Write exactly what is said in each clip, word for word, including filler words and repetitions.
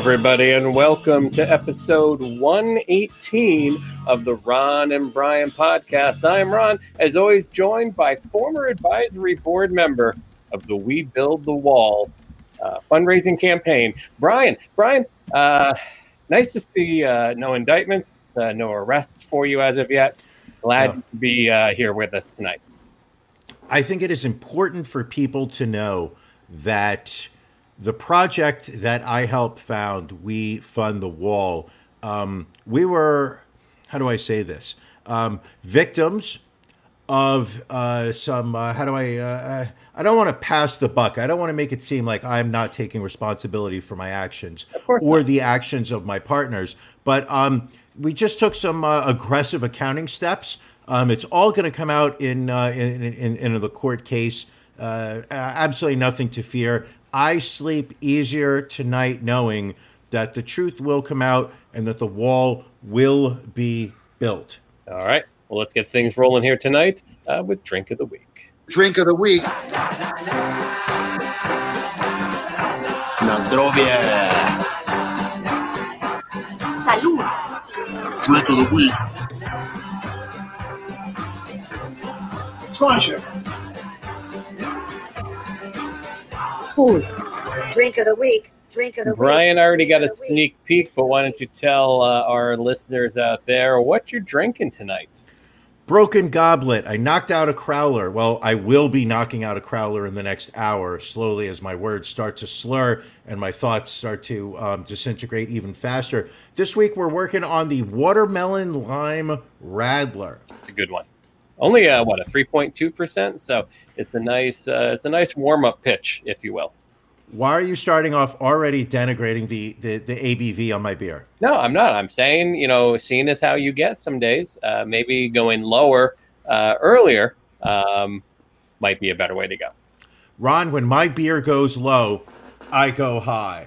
everybody, and welcome to episode one eighteen of the Ron and Brian podcast. I'm Ron, as always, joined by former advisory board member of the We Build the Wall uh, fundraising campaign, Brian. Brian, uh, nice to see uh, no indictments, uh, no arrests for you as of yet. Glad Oh. to be uh, here with us tonight. I think it is important for people to know that the project that I helped found, We Fund the Wall, um, we were, how do I say this, um, victims of uh, some, uh, how do I, uh, I don't want to pass the buck. I don't want to make it seem like I'm not taking responsibility for my actions or not. the actions of my partners. But um, we just took some uh, aggressive accounting steps. Um, it's all going to come out in, uh, in, in, in the court case. Uh, absolutely nothing to fear. I sleep easier tonight knowing that the truth will come out and that the wall will be built. All right. Well, let's get things rolling here tonight uh, with Drink of the Week. Drink of the week. Na zdrowie. Salud. Drink of the week. Pleasure. Who's? Drink of the week. Drink of the Brian week. already Drink got a of the week. sneak peek, but why don't you tell uh, our listeners out there what you're drinking tonight? Broken Goblet. I knocked out a crowler. Well, I will be knocking out a crowler in the next hour, slowly as my words start to slur and my thoughts start to um, disintegrate even faster. This week, we're working on the Watermelon Lime Radler. It's a good one. Only uh, what, a three point two percent? So it's a nice, uh, it's a nice warm up pitch, if you will. Why are you starting off already denigrating the, the, the A B V on my beer? No, I'm not. I'm saying, you know, seeing as how you get some days, uh, maybe going lower uh, earlier um, might be a better way to go. Ron, when my beer goes low, I go high.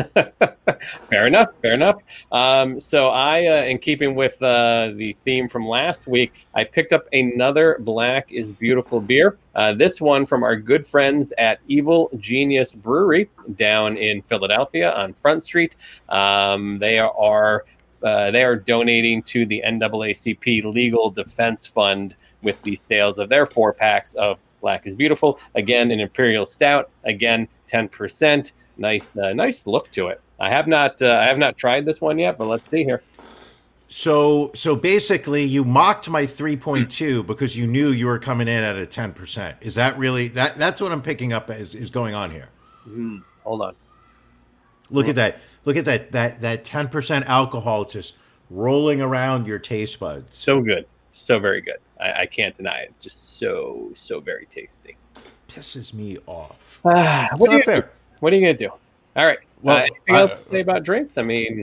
Fair enough. Fair enough. Um, so I, uh, in keeping with uh, the theme from last week, I picked up another Black is Beautiful beer. Uh, this one from our good friends at Evil Genius Brewery down in Philadelphia on Front Street. Um, they are uh, they are donating to the N double A C P Legal Defense Fund with the sales of their four packs of Black is Beautiful. Again, an Imperial Stout. Again, ten percent. Nice, uh, nice look to it. I have not, uh, I have not tried this one yet, but let's see here. So, so basically, you mocked my three point two because you knew you were coming in at a ten percent. Is that really that? That's what I'm picking up is, is going on here. Mm, hold on. Look at that! Look at that! That that ten percent alcohol just rolling around your taste buds. So good, so very good. I, I can't deny it. Just so, so very tasty. Pisses me off. Ah, It's what are not you fair. gonna do? What are you gonna do? All right. Well, uh, anything I- else to say about drinks? I mean,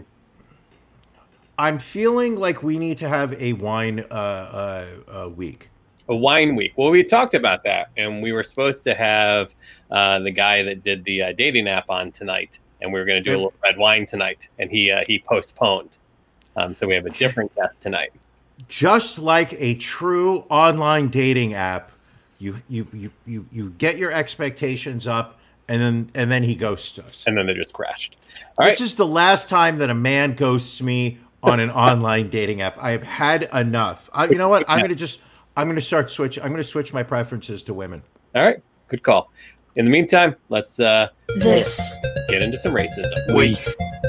I'm feeling like we need to have a wine uh, uh, uh, week. a wine week. Well, we talked about that, and we were supposed to have uh, the guy that did the uh, dating app on tonight, and we were going to do a little red wine tonight, and he uh, he postponed. Um, so we have a different guest tonight. Just like a true online dating app, you you you you you get your expectations up, and then and then he ghosts us. And then they just crashed. All This right. is the last time that a man ghosts me on an online dating app. I have had enough. I, you know what? I'm Yeah. going to just, I'm going to start switch. I'm going to switch my preferences to women. All right. Good call. In the meantime, let's uh, This get into some racism. Week.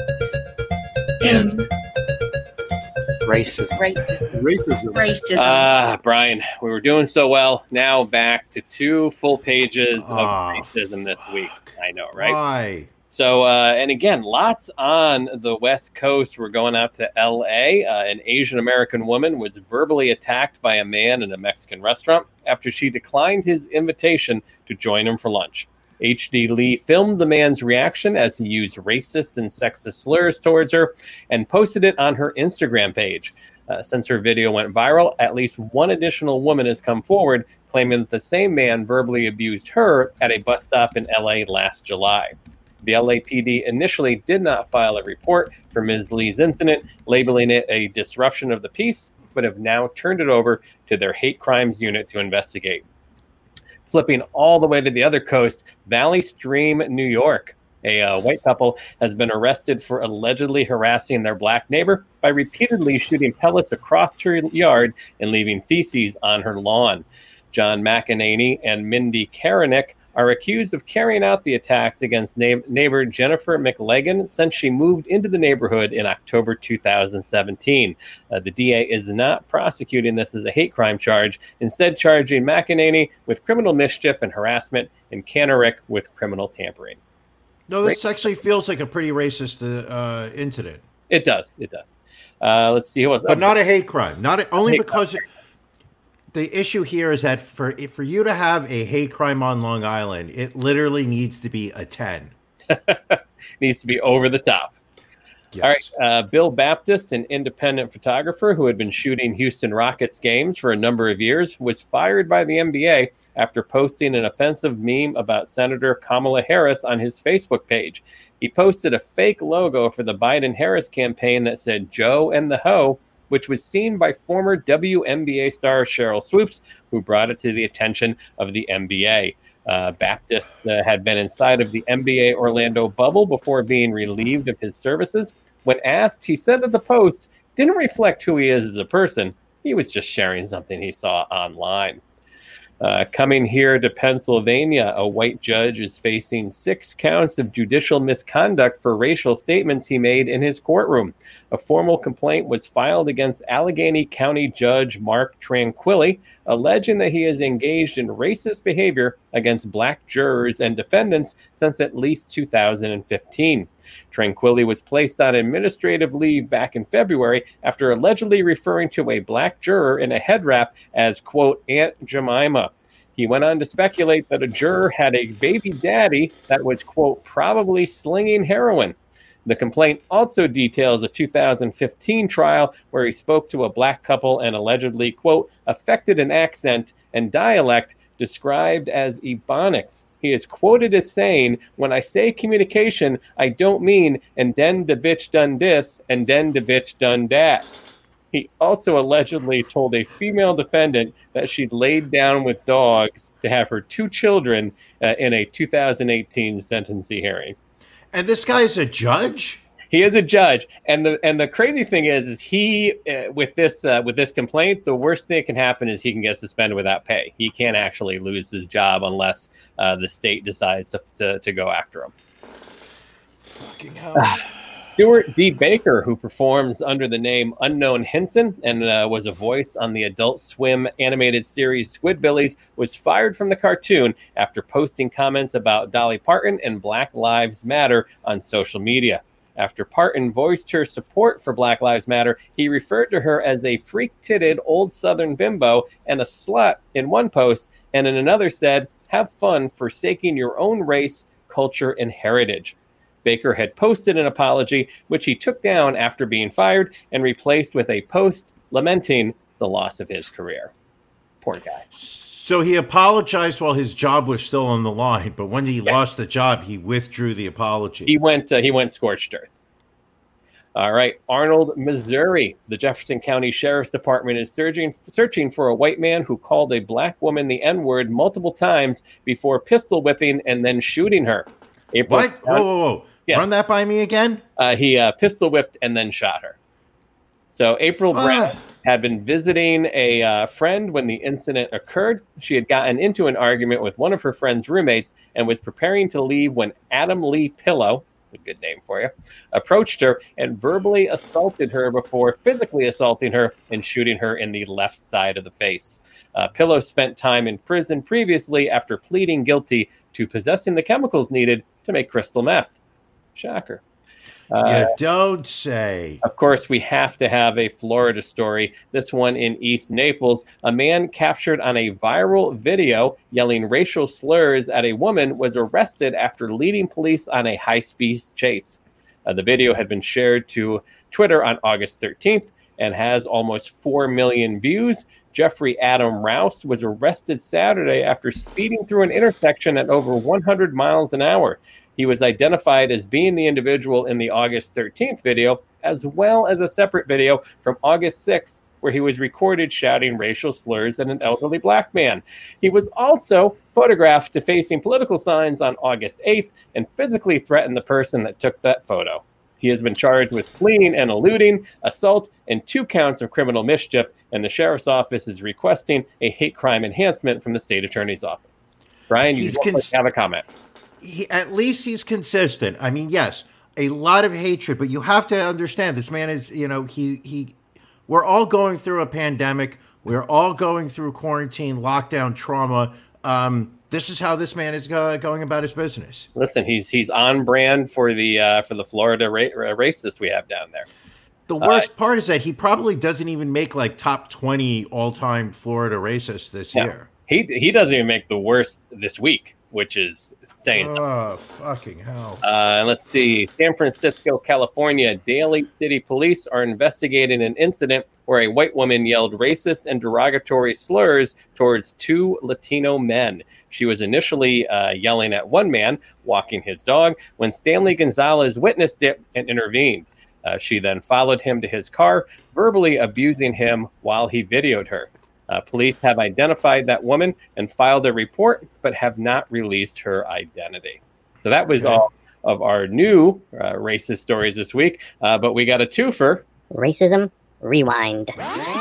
in Racism. racism. Racism. Racism. Ah, Brian, we were doing so well. Now back to two full pages of Oh, racism this week. I know, right? Why? So, uh, and again, lots on the West Coast. We're going out to L A. Uh, an Asian American woman was verbally attacked by a man in a Mexican restaurant after she declined his invitation to join him for lunch. H D Lee filmed the man's reaction as he used racist and sexist slurs towards her and posted it on her Instagram page. Uh, since her video went viral, at least one additional woman has come forward claiming that the same man verbally abused her at a bus stop in L A last July. The L A P D initially did not file a report for Miz Lee's incident, labeling it a disruption of the peace, but have now turned it over to their hate crimes unit to investigate. Flipping all the way to the other coast, Valley Stream, New York. A uh, white couple has been arrested for allegedly harassing their black neighbor by repeatedly shooting pellets across her yard and leaving feces on her lawn. John McEnany and Mindy Karanick are accused of carrying out the attacks against na- neighbor Jennifer McLagan since she moved into the neighborhood in October two thousand seventeen. Uh, the D A is not prosecuting this as a hate crime charge, instead charging McEnany with criminal mischief and harassment and Karanick with criminal tampering. No, this actually feels like a pretty racist uh, incident. It does. It does. Uh, let's see who else. But oh, not a hate crime. Not a, only hate because it, the issue here is that for for you to have a hate crime on Long Island, it literally needs to be a ten. Needs to be over the top. Yes. All right. Uh, Bill Baptist, an independent photographer who had been shooting Houston Rockets games for a number of years, was fired by the N B A after posting an offensive meme about Senator Kamala Harris on his Facebook page. He posted a fake logo for the Biden-Harris campaign that said Joe and the Ho, which was seen by former W N B A star Cheryl Swoops, who brought it to the attention of the N B A. Uh, Baptist uh, had been inside of the N B A Orlando bubble before being relieved of his services. When asked, he said that the post didn't reflect who he is as a person. He was just sharing something he saw online. Uh, coming here to Pennsylvania, a white judge is facing six counts of judicial misconduct for racial statements he made in his courtroom. A formal complaint was filed against Allegheny County Judge Mark Tranquilli, alleging that he has engaged in racist behavior against black jurors and defendants since at least two thousand fifteen. Tranquilli was placed on administrative leave back in February after allegedly referring to a black juror in a head wrap as, quote, Aunt Jemima. He went on to speculate that a juror had a baby daddy that was, quote, probably slinging heroin. The complaint also details a two thousand fifteen trial where he spoke to a black couple and allegedly, quote, affected an accent and dialect described as Ebonics. He is quoted as saying, when I say communication, I don't mean, and then the bitch done this, and then the bitch done that. He also allegedly told a female defendant that she'd laid down with dogs to have her two children uh, in a two thousand eighteen sentencing hearing. And this guy is a judge? He is a judge, and the and the crazy thing is, is he uh, with this uh, with this complaint, the worst thing that can happen is he can get suspended without pay. He can't actually lose his job unless uh, the state decides to, to to go after him. Fucking hell. Stuart D. Baker, who performs under the name Unknown Hinson and uh, was a voice on the Adult Swim animated series Squidbillies, was fired from the cartoon after posting comments about Dolly Parton and Black Lives Matter on social media. After Parton voiced her support for Black Lives Matter, he referred to her as a freak-titted old Southern bimbo and a slut in one post, and in another said, have fun forsaking your own race, culture, and heritage. Baker had posted an apology, which he took down after being fired and replaced with a post lamenting the loss of his career. Poor guy. So he apologized while his job was still on the line, but when he yeah. lost the job, he withdrew the apology. He went uh, he went scorched earth. All right, Arnold, Missouri. The Jefferson County Sheriff's Department is searching searching for a white man who called a black woman the N-word multiple times before pistol whipping and then shooting her. April, what? Whoa, whoa, whoa. Yes. Run that by me again? Uh, he uh, pistol whipped and then shot her. So April Brown had been visiting a uh, friend when the incident occurred. She had gotten into an argument with one of her friend's roommates and was preparing to leave when Adam Lee Pillow, a good name for you, approached her and verbally assaulted her before physically assaulting her and shooting her in the left side of the face. Uh, Pillow spent time in prison previously after pleading guilty to possessing the chemicals needed to make crystal meth. Shocker. Uh, you don't say. Of course, we have to have a Florida story. This one in East Naples. A man captured on a viral video yelling racial slurs at a woman was arrested after leading police on a high-speed chase. Uh, the video had been shared to Twitter on August thirteenth and has almost four million views. Jeffrey Adam Rouse was arrested Saturday after speeding through an intersection at over one hundred miles an hour. He was identified as being the individual in the August thirteenth video, as well as a separate video from August sixth where he was recorded shouting racial slurs at an elderly black man. He was also photographed defacing political signs on August eighth and physically threatened the person that took that photo. He has been charged with fleeing and eluding, assault, and two counts of criminal mischief, and the sheriff's office is requesting a hate crime enhancement from the state attorney's office. Brian, you cons- have a comment. He, at least he's consistent. I mean, yes, a lot of hatred, but you have to understand this man is, you know, he, he, we're all going through a pandemic. We're all going through quarantine, lockdown, trauma. Um, this is how this man is go, going about his business. Listen, he's he's on brand for the uh, for the Florida ra- racist we have down there. The worst uh, part is that he probably doesn't even make like top twenty all time Florida racists this yeah. year. He he doesn't even make the worst this week, which is saying something. Oh, fucking hell. Uh, let's see. San Francisco, California, Daly City Police are investigating an incident where a white woman yelled racist and derogatory slurs towards two Latino men. She was initially uh, yelling at one man walking his dog when Stanley Gonzalez witnessed it and intervened. Uh, she then followed him to his car, verbally abusing him while he videoed her. Uh, police have identified that woman and filed a report, but have not released her identity. So that was okay. all of our new uh, racist stories this week. Uh, but we got a twofer. Racism Rewind.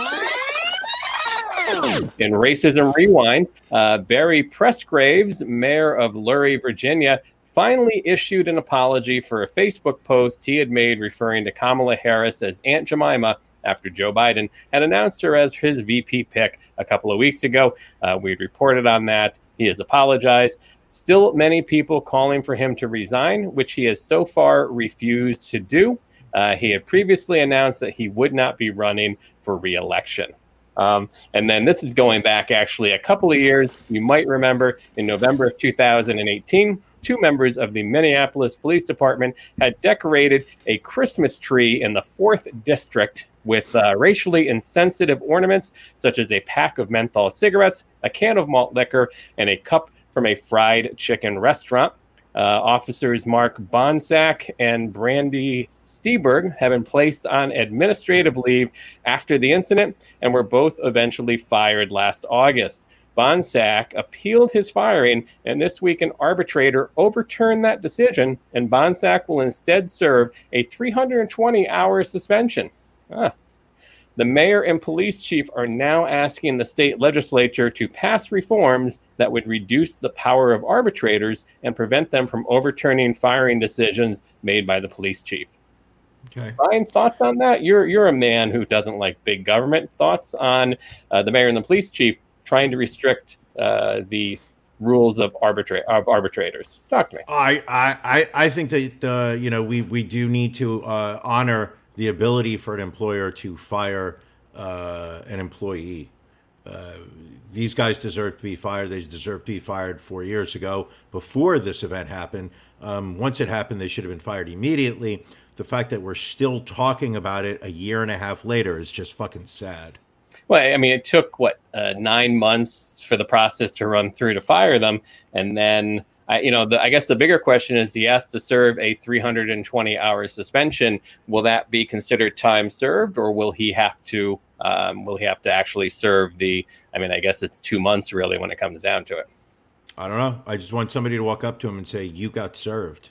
In Racism Rewind, uh, Barry Pressgraves, mayor of Lurie, Virginia, finally issued an apology for a Facebook post he had made referring to Kamala Harris as Aunt Jemima after Joe Biden had announced her as his V P pick a couple of weeks ago. Uh, we'd reported on that. He has apologized. Still many people calling for him to resign, which he has so far refused to do. Uh, he had previously announced that he would not be running for re-election. Um, and then this is going back actually a couple of years. You might remember in November of two thousand eighteen, two members of the Minneapolis Police Department had decorated a Christmas tree in the fourth District with uh, racially insensitive ornaments, such as a pack of menthol cigarettes, a can of malt liquor, and a cup from a fried chicken restaurant. Uh, officers Mark Bonsack and Brandy Steberg have been placed on administrative leave after the incident and were both eventually fired last August. Bonsack appealed his firing, and this week an arbitrator overturned that decision, and Bonsack will instead serve a three hundred twenty hour suspension. Ah. The mayor and police chief are now asking the state legislature to pass reforms that would reduce the power of arbitrators and prevent them from overturning firing decisions made by the police chief. Okay. Brian, thoughts on that? You're you're a man who doesn't like big government. Thoughts on uh, the mayor and the police chief trying to restrict uh, the rules of arbitra- of arbitrators? Talk to me. I I, I think that uh, you know we, we do need to uh, honor the ability for an employer to fire uh, an employee. Uh, these guys deserve to be fired. They deserve to be fired four years ago before this event happened. Um, once it happened, they should have been fired immediately. The fact that we're still talking about it a year and a half later is just fucking sad. Well, I mean, it took, what, uh, nine months for the process to run through to fire them. And then, I, you know, the, I guess the bigger question is he has to serve a three hundred twenty hour suspension. Will that be considered time served, or will he have to um, will he have to actually serve the, I mean, I guess it's two months really when it comes down to it. I don't know. I just want somebody to walk up to him and say, you got served.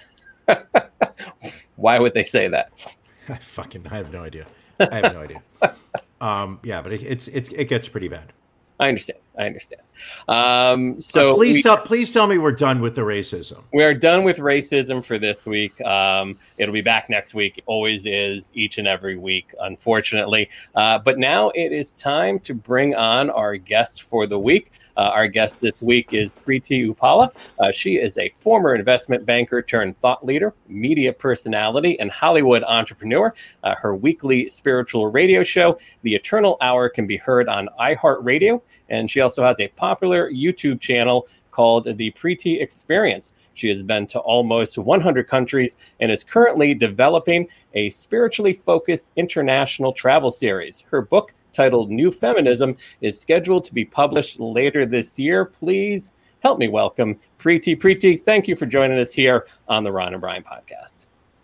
Why would they say that? I fucking, I have no idea. I have no idea. Um, yeah, but it, it's, it's, it gets pretty bad. I understand. I understand. Um, so uh, please, we, tell, please tell me we're done with the racism. We are done with racism for this week. Um, it'll be back next week. It always is, each and every week, unfortunately. Uh, but now it is time to bring on our guest for the week. Uh, our guest this week is Preeti Uppala. Uh, she is a former investment banker turned thought leader, media personality, and Hollywood entrepreneur. Uh, her weekly spiritual radio show, The Eternal Hour, can be heard on iHeartRadio, and she also has a popular YouTube channel called The Preeti Experience. She has been to almost one hundred countries and is currently developing a spiritually focused international travel series. Her book, titled New Feminism, is scheduled to be published later this year. Please help me welcome Preeti. Preeti, thank you for joining us here on the Ron and Brian podcast.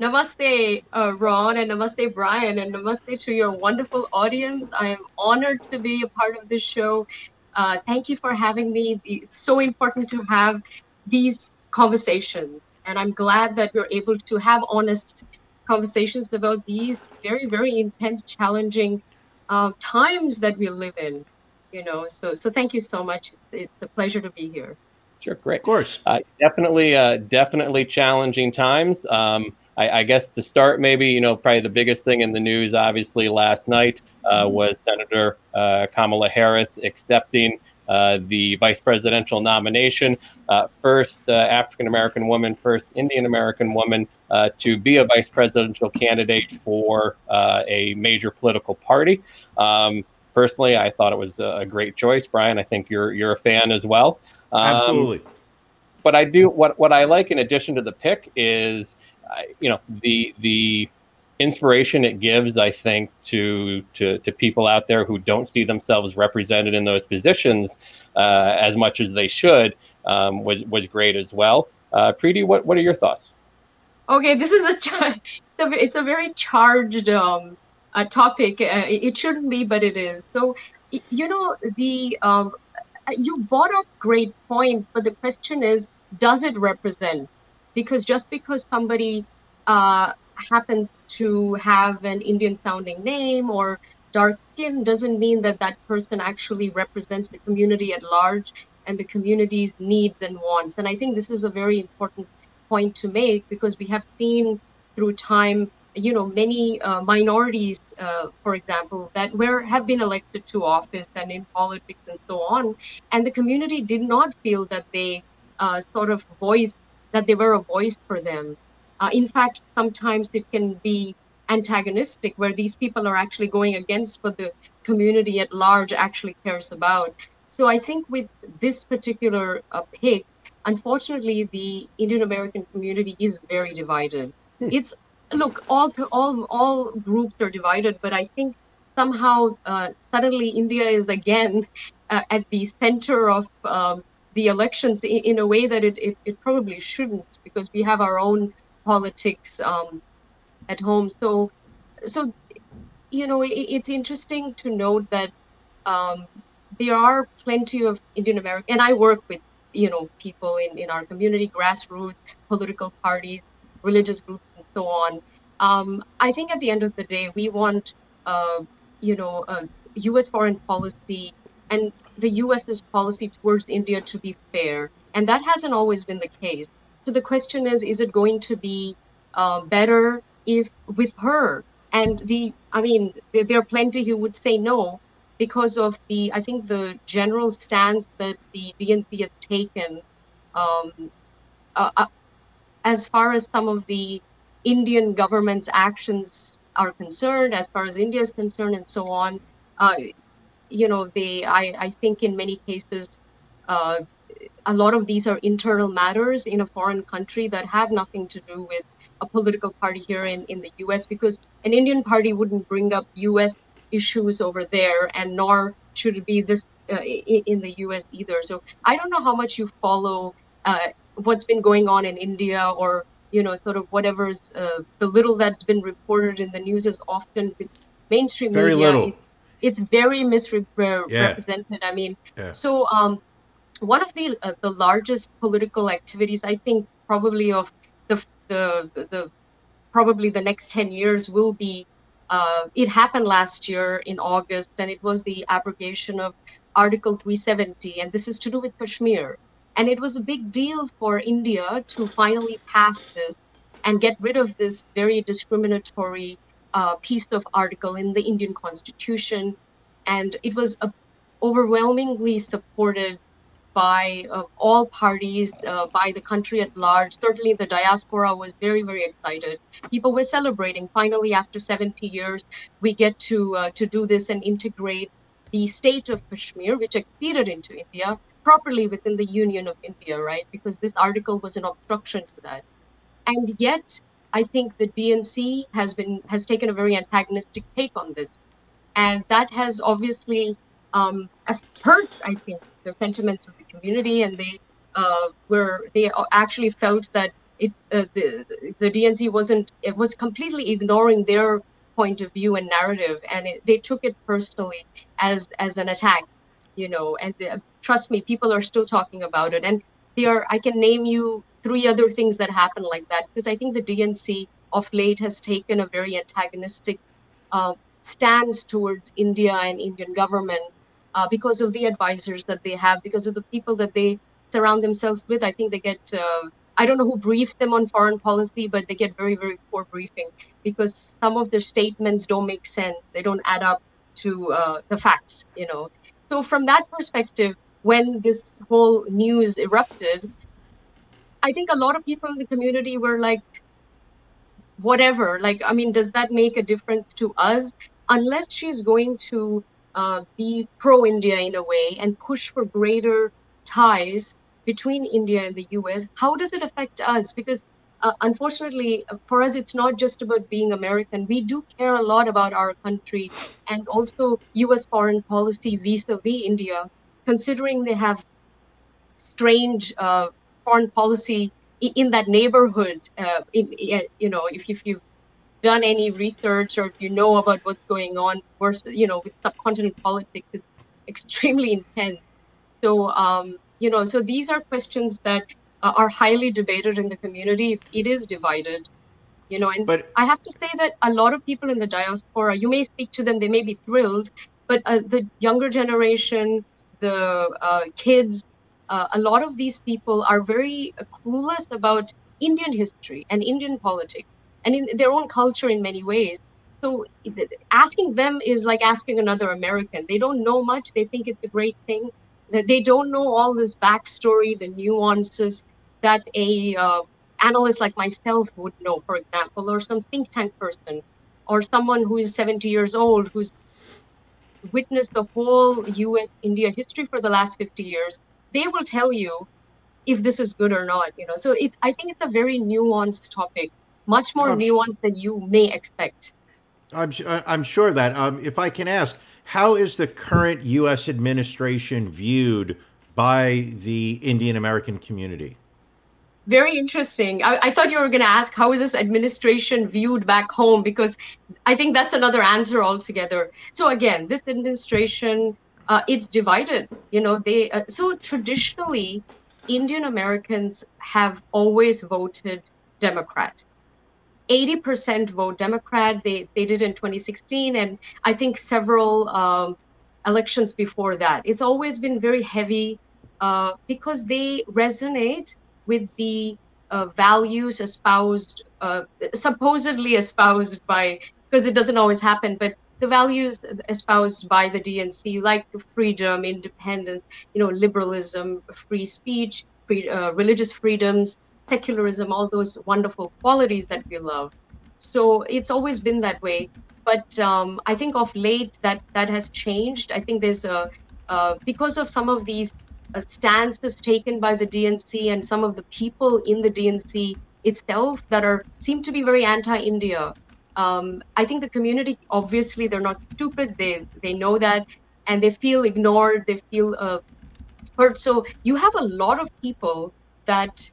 Namaste, uh, Ron, and namaste, Brian, and namaste to your wonderful audience. I am honored to be a part of this show. Uh, thank you for having me. It's so important to have these conversations, and I'm glad that you're able to have honest conversations about these very, very intense, challenging uh, times that we live in. You know, so so thank you so much. It's, it's a pleasure to be here. Sure, great. Of course. Uh, definitely, uh, definitely challenging times. Um, I, I guess to start, maybe, you know, probably the biggest thing in the news, obviously, last night uh, was Senator uh, Kamala Harris accepting uh, the vice presidential nomination. Uh, first uh, African-American woman, first Indian-American woman uh, to be a vice presidential candidate for uh, a major political party. Um, personally, I thought it was a great choice. Brian, I think you're you're a fan as well. Um, Absolutely. But I do what what I like in addition to the pick is, uh, you know, the the inspiration it gives, I think, to to to people out there who don't see themselves represented in those positions uh, as much as they should um, was was great as well. Uh, Preeti, what what are your thoughts? Okay, this is a char- it's a, it's a very charged um, uh, topic. Uh, it shouldn't be, but it is. So, you know, the um, you brought up great points, but the question is, does it represent? Because just because somebody uh, happens to have an Indian-sounding name or dark skin doesn't mean that that person actually represents the community at large and the community's needs and wants. And I think this is a very important point to make, because we have seen through time, you know, many uh, minorities, uh, for example, that were have been elected to office and in politics and so on, and the community did not feel that they uh, sort of voiced that they were a voice for them. Uh, in fact, sometimes it can be antagonistic, where these people are actually going against what the community at large actually cares about. So I think with this particular uh, pick, unfortunately, the Indian American community is very divided. It's look, all all all groups are divided, but I think somehow uh, suddenly India is again uh, at the center of um, the elections in, in a way that it, it, it probably shouldn't, because we have our own politics um, at home. So, so you know, it, it's interesting to note that um, there are plenty of Indian American, and I work with, you know, people in, in our community, grassroots, political parties, religious groups, and so on. Um, I think at the end of the day, we want, uh, you know, uh, U S foreign policy and the US's policy towards India to be fair. And that hasn't always been the case. So the question is, is it going to be uh, better if with her? And the, I mean, there, there are plenty who would say no, because of the, I think the general stance that the D N C has taken um, uh, uh, as far as some of the Indian government's actions are concerned, as far as India is concerned, and so on. Uh, you know, they, I, I think in many cases, uh, a lot of these are internal matters in a foreign country that have nothing to do with a political party here in, in the U S, because an Indian party wouldn't bring up U S issues over there, and nor should it be this uh, in, in the U S either. So I don't know how much you follow uh, what's been going on in India, or, you know, sort of whatever's uh, the little that's been reported in the news is often with mainstream Very media. little. It's, it's very misrepresented. Yeah. I mean, yeah. so um, one of the uh, the largest political activities, I think, probably of the the the, the probably the next ten years will be. Uh, it happened last year in August, and it was the abrogation of Article three seventy, and this is to do with Kashmir. And it was a big deal for India to finally pass this and get rid of this very discriminatory uh, piece of article in the Indian Constitution. And it was uh, overwhelmingly supported by uh, all parties, uh, by the country at large. Certainly the diaspora was very, very excited. People were celebrating. Finally, after seventy years, we get to uh, to do this and integrate the state of Kashmir, which acceded into India, properly within the Union of India, right? Because this article was an obstruction to that. And yet, I think the D N C has been has taken a very antagonistic take on this. And that has obviously um, hurt, I think, the sentiments of the community, and they uh, were they actually felt that it uh, the the D N C wasn't it was completely ignoring their point of view and narrative, and it, they took it personally as as an attack, you know. And uh, trust me, people are still talking about it, and they are. I can name you three other things that happened like that, because I think the D N C of late has taken a very antagonistic uh, stance towards India and Indian government uh, because of the advisors that they have, because of the people that they surround themselves with. I think they get. Uh, I don't know who briefed them on foreign policy, but they get very, very poor briefing because some of their statements don't make sense. They don't add up to uh, the facts, you know. So from that perspective, when this whole news erupted, I think a lot of people in the community were like, whatever, like, I mean, does that make a difference to us? Unless she's going to uh, be pro-India in a way and push for greater ties between India and the U S, how does it affect us? Because uh, unfortunately, for us, it's not just about being American. We do care a lot about our country and also U S foreign policy vis-a-vis India, considering they have strange uh, foreign policy in, in that neighborhood. Uh, in, you know, if, if you've done any research or if you know about what's going on, versus, you know, with subcontinent politics, it's extremely intense. So, um, you know, so these are questions that uh, are highly debated in the community. It is divided, you know, and But- I have to say that a lot of people in the diaspora, you may speak to them, they may be thrilled, but uh, the younger generation, the uh, kids, uh, a lot of these people are very clueless about Indian history and Indian politics and in their own culture in many ways. So asking them is like asking another American. They don't know much. They think it's a great thing. They don't know all this backstory, the nuances that a uh, analyst like myself would know, for example, or some think tank person, or someone who is seventy years old, who's witnessed the whole U S India history for the last fifty years. They will tell you if this is good or not, you know. So it's, I think it's a very nuanced topic, much more I'm su- nuanced than you may expect. I'm su- I'm sure that um, if I can ask, how is the current U S administration viewed by the Indian American community? Very interesting. I, I thought you were going to ask, how is this administration viewed back home? Because I think that's another answer altogether. So again, this administration, uh, it's divided. You know, they uh, so traditionally, Indian Americans have always voted Democrat. eighty percent vote Democrat. They they did in twenty sixteen, and I think several um, elections before that. It's always been very heavy uh, because they resonate with the uh, values espoused, uh, supposedly espoused by, because it doesn't always happen, but the values espoused by the D N C, like freedom, independence, you know, liberalism, free speech, free, uh, religious freedoms, secularism, all those wonderful qualities that we love. So it's always been that way. But um, I think of late that that has changed. I think there's a, uh, because of some of these uh, stances taken by the D N C and some of the people in the D N C itself that are seem to be very anti-India. Um, I think the community, obviously, they're not stupid. They they know that, and they feel ignored. They feel uh, hurt. So you have a lot of people that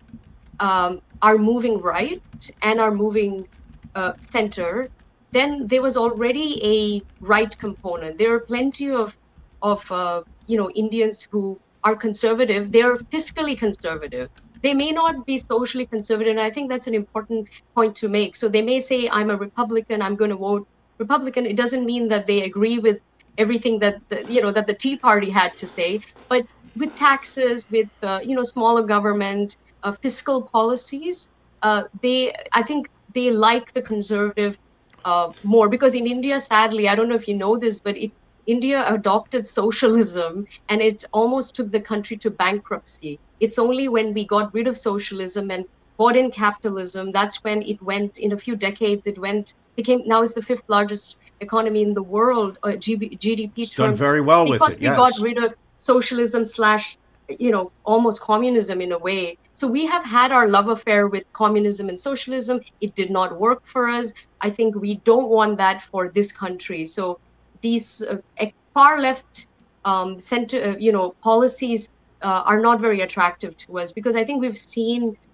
um, are moving right and are moving uh, center. Then there was already a right component. There are plenty of of uh, you know Indians who are conservative. They are fiscally conservative. They may not be socially conservative, and I think that's an important point to make. So they may say, I'm a Republican, I'm going to vote Republican. It doesn't mean that they agree with everything that the, you know that the Tea Party had to say. But with taxes, with uh, you know smaller government, uh, fiscal policies, uh, they I think they like the conservative uh, more, because in India, sadly, I don't know if you know this, but it, India adopted socialism, and it almost took the country to bankruptcy. It's only when we got rid of socialism and bought in capitalism, that's when it went, in a few decades, it went, became, now it's the fifth largest economy in the world, uh, G D P It's terms. done very well with Because it, we yes. got rid of socialism slash, you know, almost communism in a way. So we have had our love affair with communism and socialism. It did not work for us. I think we don't want that for this country. So these uh, far left um, center, uh, you know, policies uh, are not very attractive to us, because I think we've seen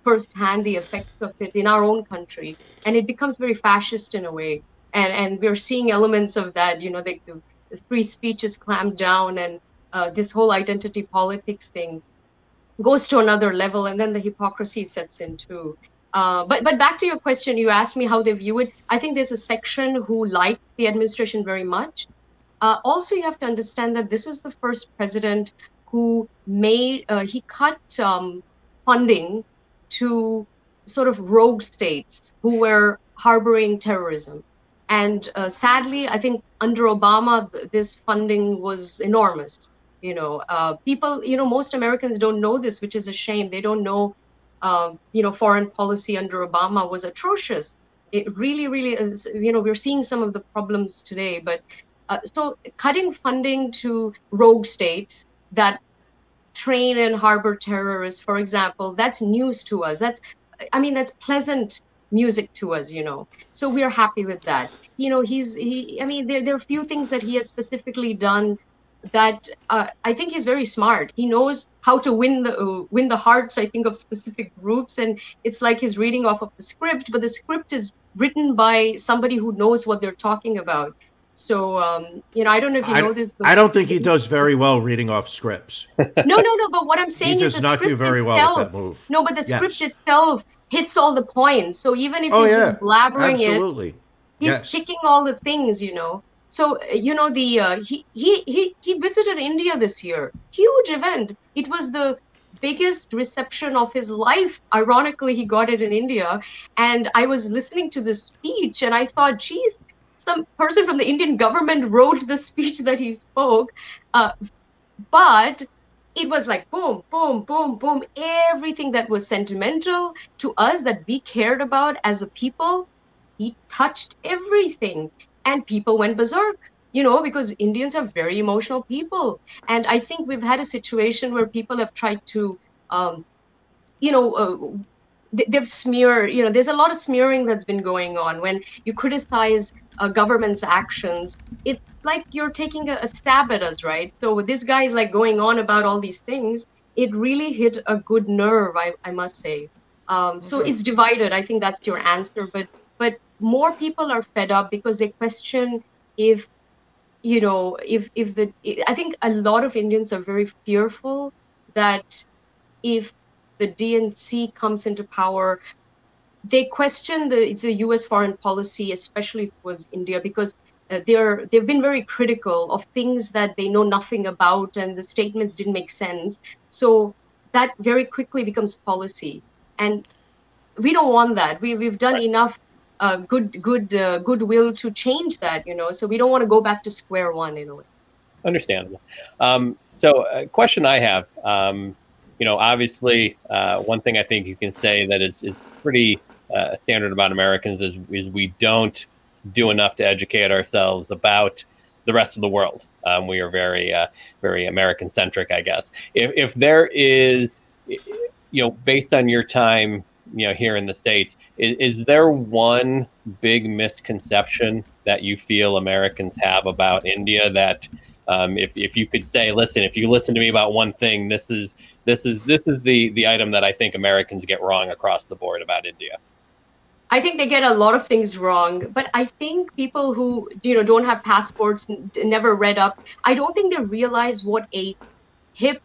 firsthand the effects of it in our own country, and it becomes very fascist in a way. And and we're seeing elements of that. You know, the, the free speech is clamped down, and uh, this whole identity politics thing goes to another level, and then the hypocrisy sets in too. Uh, but but back to your question, you asked me how they view it. I think there's a section who like the administration very much. Uh, also, you have to understand that this is the first president who made, uh, he cut um, funding to sort of rogue states who were harboring terrorism. And uh, sadly, I think under Obama, this funding was enormous. You know, uh, people, you know, most Americans don't know this, which is a shame. They don't know, um, you know, foreign policy under Obama was atrocious. It really, really is, you know, we're seeing some of the problems today. But uh, so cutting funding to rogue states that train and harbor terrorists, for example, that's news to us. That's, I mean, that's pleasant music to us, you know. So we're happy with that. You know, he's, he, I mean, there, there are a few things that he has specifically done that uh, I think he's very smart. He knows how to win the uh, win the hearts, I think, of specific groups. And it's like he's reading off of the script, but the script is written by somebody who knows what they're talking about. So, um, you know, I don't know if you I, know this. I don't think he does very well reading off scripts. No, no, no. But what I'm saying he is does the not script do very itself, well with that move. No, but the yes. script itself hits all the points. So even if oh, he's yeah. blabbering Absolutely. it, he's yes. picking all the things, you know. So, you know, the uh, he, he, he, he visited India this year. Huge event. It was the biggest reception of his life. Ironically, he got it in India. And I was listening to this speech and I thought, geez, some person from the Indian government wrote the speech that he spoke. Uh, but it was like boom, boom, boom, boom. Everything that was sentimental to us that we cared about as a people, he touched everything. And people went berserk, you know, because Indians are very emotional people. And I think we've had a situation where people have tried to, um, you know, uh, they, they've smeared, you know, there's a lot of smearing that's been going on. When you criticize a government's actions, it's like you're taking a, a stab at us, right? So this guy is like going on about all these things. It really hit a good nerve, I, I must say. Um, so Okay. it's divided. I think that's your answer. But but more people are fed up because they question if, you know, if if the, I think a lot of Indians are very fearful that if the D N C comes into power, they question the, the U S foreign policy, especially towards India, because uh, they're, they've been very critical of things that they know nothing about and the statements didn't make sense. So that very quickly becomes policy. And we don't want that. We, we've done enough uh, good good uh, goodwill to change that, you know, so we don't want to go back to square one in a way. Understandable. Um, so a question I have, um, you know, obviously uh, one thing I think you can say that is, is pretty uh, standard about Americans is, is we don't do enough to educate ourselves about the rest of the world. Um, we are very, uh, very American centric, I guess. If, if there is, you know, based on your time, you know, here in the States, is, is there one big misconception that you feel Americans have about India that, um, if, if you could say, listen, if you listen to me about one thing, this is, this is, this is the, the item that I think Americans get wrong across the board about India? I think they get a lot of things wrong, but I think people who, you know, don't have passports, never read up, I don't think they realize what a hip,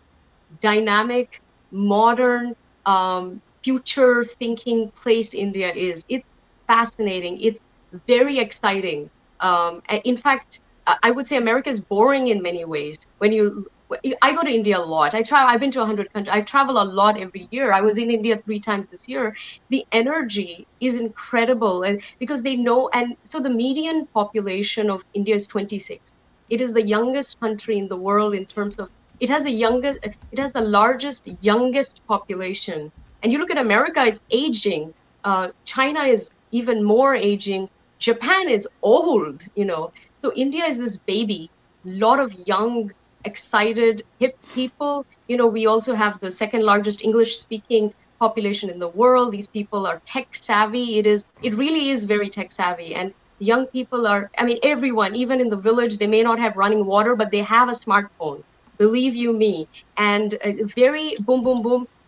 dynamic, modern, um, future thinking place India is. It's fascinating. It's very exciting. Um, in fact, I would say America is boring in many ways. When you, I go to India a lot. I travel. I've been to a hundred countries. I travel a lot every year. I was in India three times this year. The energy is incredible, and because they know. And so the median population of India is twenty-six. It is the youngest country in the world in terms of. It has the youngest. It has the largest, youngest population. And you look at America, it's aging. Uh, China is even more aging. Japan is old, you know. So India is this baby. A lot of young, excited, hip people. You know, we also have the second largest English-speaking population in the world. These people are tech savvy. It is. It really is very tech savvy. And young people are, I mean, everyone, even in the village, they may not have running water, but they have a smartphone. Believe you me. And uh, very boom, boom, boom.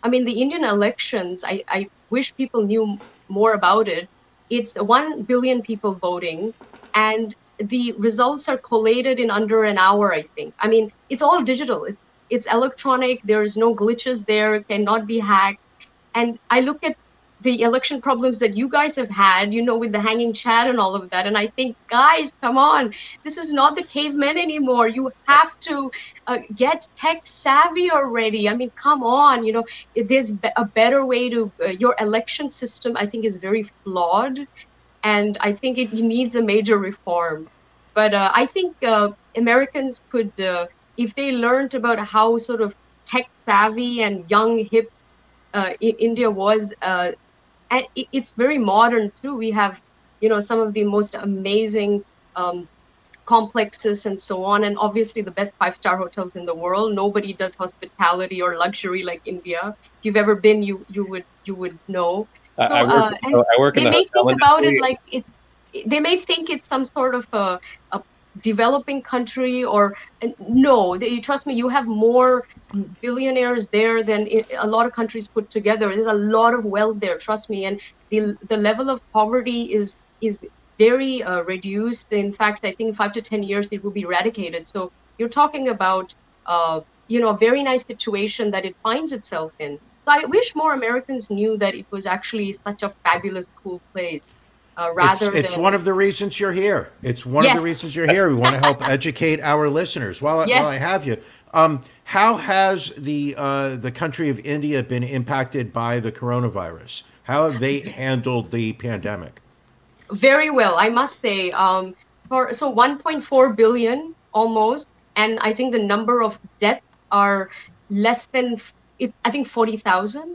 I mean, the Indian elections, I, I wish people knew more about it. It's one billion people voting, and the results are collated in under an hour, I think. I mean, it's all digital. It's, it's electronic. There's no glitches there. It cannot be hacked. And I look at the election problems that you guys have had, you know, with the hanging chat and all of that. And I think, guys, come on, this is not the cavemen anymore. You have to uh, get tech savvy already. I mean, come on, you know, there's a better way to, uh, your election system, I think, is very flawed. And I think it needs a major reform. But uh, I think uh, Americans could, uh, if they learned about how sort of tech savvy and young, hip uh, India was, uh, and it's very modern too. We have, you know, some of the most amazing um, complexes and so on, and obviously the best five-star hotels in the world. Nobody does hospitality or luxury like India. If you've ever been, you you would you would know. Uh, so, I work, uh, I work in they the may hotel think about industry. it like it. They may think it's some sort of a, a developing country, or no. They, trust me, you have more billionaires there than in a lot of countries put together. There's a lot of wealth there, trust me, and the the level of poverty is is very uh, reduced. In fact, I think in five to ten years it will be eradicated. So you're talking about uh, you know, a very nice situation that it finds itself in. So I wish more Americans knew that it was actually such a fabulous, cool place. Uh, rather it's it's than... one of the reasons you're here. It's one yes. of the reasons you're here. We want to help educate our listeners. While, yes. while I have you, um, how has the uh, the country of India been impacted by the coronavirus? How have they handled the pandemic? Very well, I must say. Um, for so one point four billion almost, and I think the number of deaths are less than, I think, forty thousand.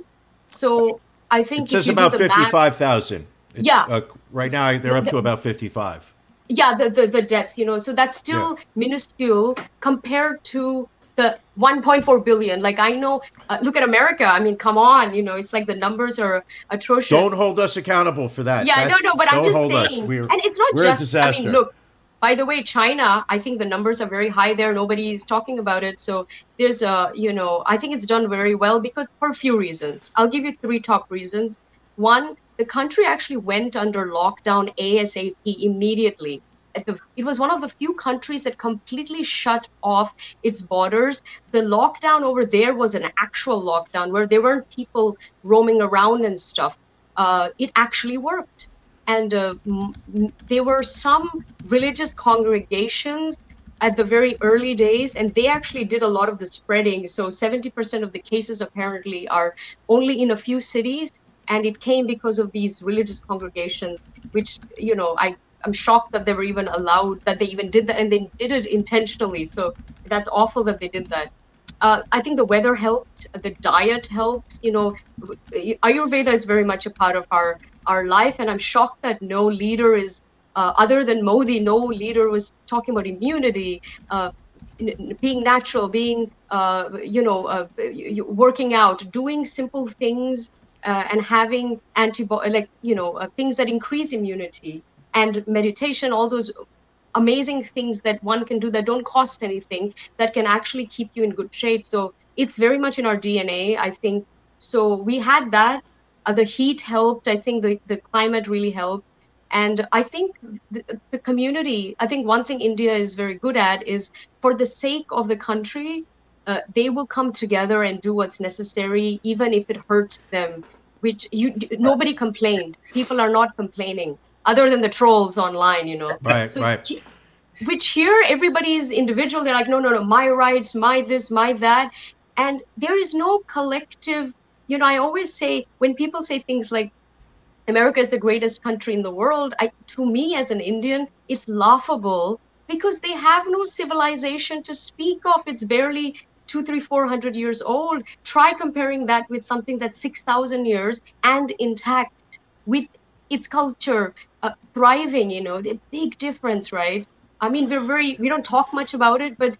So I think it says about fifty-five thousand. It's, yeah. Uh, right now, they're up to about fifty-five. Yeah, the, the, the deaths, you know, so that's still yeah. minuscule compared to the one point four billion. Like, I know, uh, look at America. I mean, come on, you know, it's like the numbers are atrocious. Don't hold us accountable for that. Yeah, That's, no, no, but I'm don't just hold saying. Us. We're, and it's not we're just, a disaster. I mean, look, by the way, China, I think the numbers are very high there. Nobody is talking about it. So there's a, you know, I think it's done very well because for a few reasons. I'll give you three top reasons. One, the country actually went under lockdown ASAP immediately. It was one of the few countries that completely shut off its borders. The lockdown over there was an actual lockdown where there weren't people roaming around and stuff. Uh, it actually worked. And uh, m- there were some religious congregations at the very early days, and they actually did a lot of the spreading. So seventy percent of the cases apparently are only in a few cities. And it came because of these religious congregations, which, you know, I, I'm shocked that they were even allowed, that they even did that, and they did it intentionally. So that's awful that they did that. Uh, I think the weather helped, the diet helps. You know, Ayurveda is very much a part of our, our life, and I'm shocked that no leader is, uh, other than Modi, no leader was talking about immunity, uh, being natural, being, uh, you know, uh, working out, doing simple things. Uh, and having antibody, like, you know, uh, things that increase immunity, and meditation, all those amazing things that one can do that don't cost anything, that can actually keep you in good shape. So it's very much in our D N A, I think. So we had that. Uh, the heat helped. I think the, the climate really helped. And I think the, the community, I think one thing India is very good at is, for the sake of the country, Uh, they will come together and do what's necessary, even if it hurts them. Which you, nobody complained. People are not complaining, other than the trolls online, you know. Right, so, right. Which here, everybody's individual. They're like, no, no, no, my rights, my this, my that. And there is no collective, you know, I always say, when people say things like, America is the greatest country in the world, I, to me as an Indian, it's laughable, because they have no civilization to speak of. It's barely two, three, four hundred years old. Try comparing that with something that's six thousand years and intact, with its culture uh, thriving. You know, the big difference, right? I mean, we're very, we don't talk much about it, but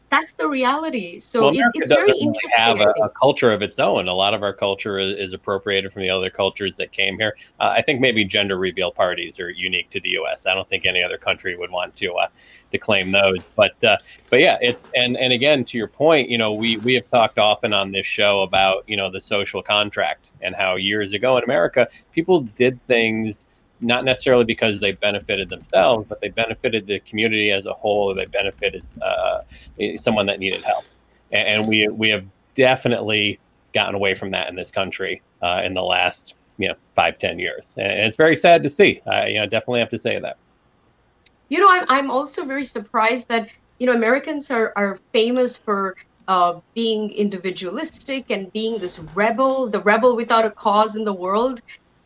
that's the reality. So well, it, America it's very doesn't really interesting. have I a, think. a culture of its own. A lot of our culture is, is appropriated from the other cultures that came here. Uh, I think maybe gender reveal parties are unique to the U S. I don't think any other country would want to uh, to claim those. But uh, but yeah, it's and and again, to your point, you know, we we have talked often on this show about, you know, the social contract and how years ago in America people did things not necessarily because they benefited themselves, but they benefited the community as a whole. Or they benefited uh, someone that needed help, and, and we we have definitely gotten away from that in this country uh, in the last you know five ten years, and it's very sad to see. I you know definitely have to say that. You know, I'm I'm also very surprised that you know Americans are are famous for uh, being individualistic and being this rebel, the rebel without a cause in the world.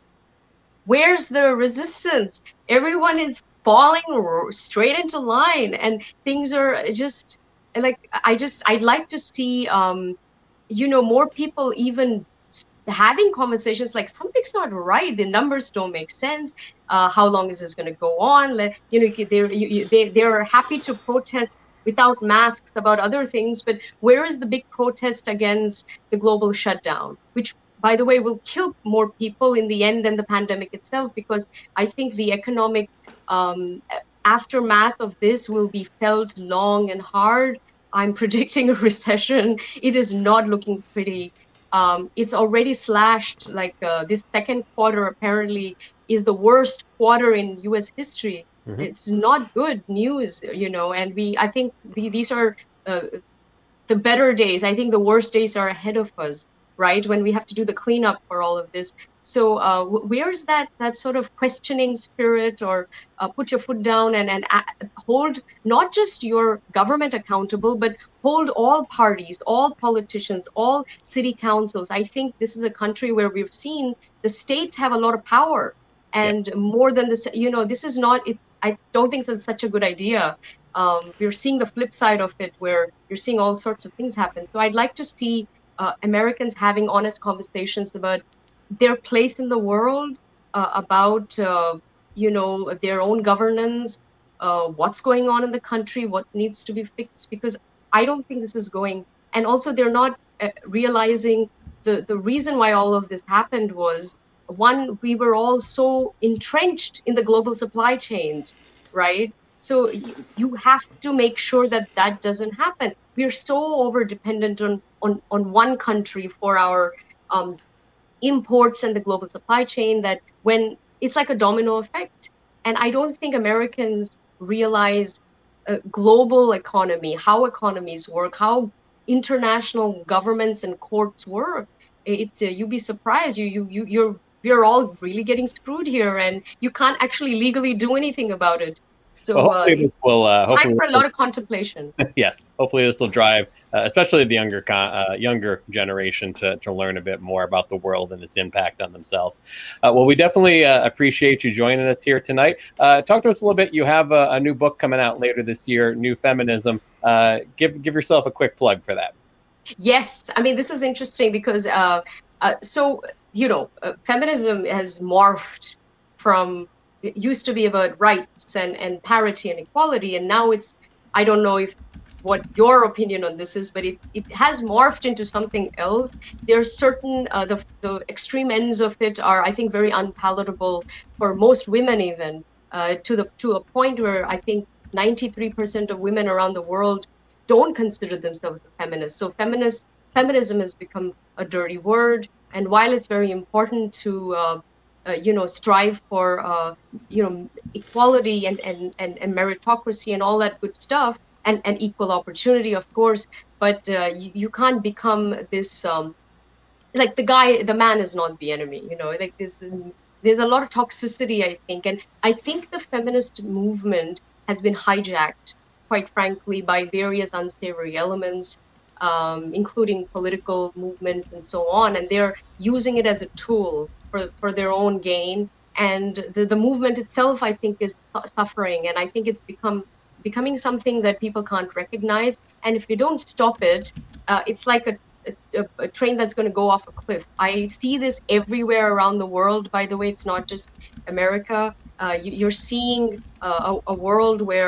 Where's the resistance? Everyone is falling r- straight into line, and things are just like I just I'd like to see um, you know more people even having conversations like something's not right. The numbers don't make sense. Uh, how long is this going to go on? Let, you know, they're you, you- they they're happy to protest without masks about other things, but where is the big protest against the global shutdown, which by the way, will kill more people in the end than the pandemic itself, because I think the economic um, aftermath of this will be felt long and hard. I'm predicting a recession. It is not looking pretty. Um, it's already slashed. Like uh, this second quarter apparently is the worst quarter in U S history. Mm-hmm. It's not good news, you know. And we, I think the, these are uh, the better days. I think the worst days are ahead of us, right? When we have to do the cleanup for all of this. So uh, where's that that sort of questioning spirit, or uh, put your foot down and, and uh, hold not just your government accountable, but hold all parties, all politicians, all city councils. I think this is a country where we've seen the states have a lot of power, and yeah. more than this, you know, this is not, it, I don't think that's such a good idea. Um, we're seeing the flip side of it, where you're seeing all sorts of things happen. So I'd like to see Uh, Americans having honest conversations about their place in the world, uh, about uh, you know their own governance, uh, what's going on in the country, what needs to be fixed. Because I don't think this is going. And also, they're not uh, realizing the the reason why all of this happened was, one, we were all so entrenched in the global supply chains, right? So you, you have to make sure that that doesn't happen. We're so over dependent on, on, on one country for our um, imports and the global supply chain, that when it's like a domino effect. And I don't think Americans realize uh, global economy, how economies work, how international governments and courts work. It's uh, you'd be surprised. You you you you're we're all really getting screwed here, and you can't actually legally do anything about it. So well, hopefully uh, this will uh, hopefully time for a lot of contemplation. Yes, hopefully this will drive, uh, especially the younger uh, younger generation, to to learn a bit more about the world and its impact on themselves. Uh, well, we definitely uh, appreciate you joining us here tonight. Uh, talk to us a little bit. You have a, a new book coming out later this year, New Feminism. Uh, give give yourself a quick plug for that. Yes, I mean this is interesting because uh, uh, so you know uh, feminism has morphed from. It used to be about rights and, and parity and equality, and now it's, I don't know if what your opinion on this is, but it, it has morphed into something else. There are certain, uh, the, the extreme ends of it are, I think, very unpalatable for most women even, uh, to the to a point where I think ninety-three percent of women around the world don't consider themselves feminists. So feminist, feminism has become a dirty word, and while it's very important to uh, Uh, you know, strive for, uh, you know, equality and, and, and, and meritocracy and all that good stuff, and, and equal opportunity, of course. But uh, you, you can't become this, um, like the guy, the man is not the enemy, you know, like there's, there's a lot of toxicity, I think. And I think the feminist movement has been hijacked, quite frankly, by various unsavory elements, um, including political movements and so on. And they're using it as a tool for, for their own gain. And the, the movement itself, I think, is suffering. And I think it's become becoming something that people can't recognize. And if you don't stop it, uh, it's like a, a, a train that's going to go off a cliff. I see this everywhere around the world, by the way. It's not just America. Uh, you, you're seeing uh, a, a world where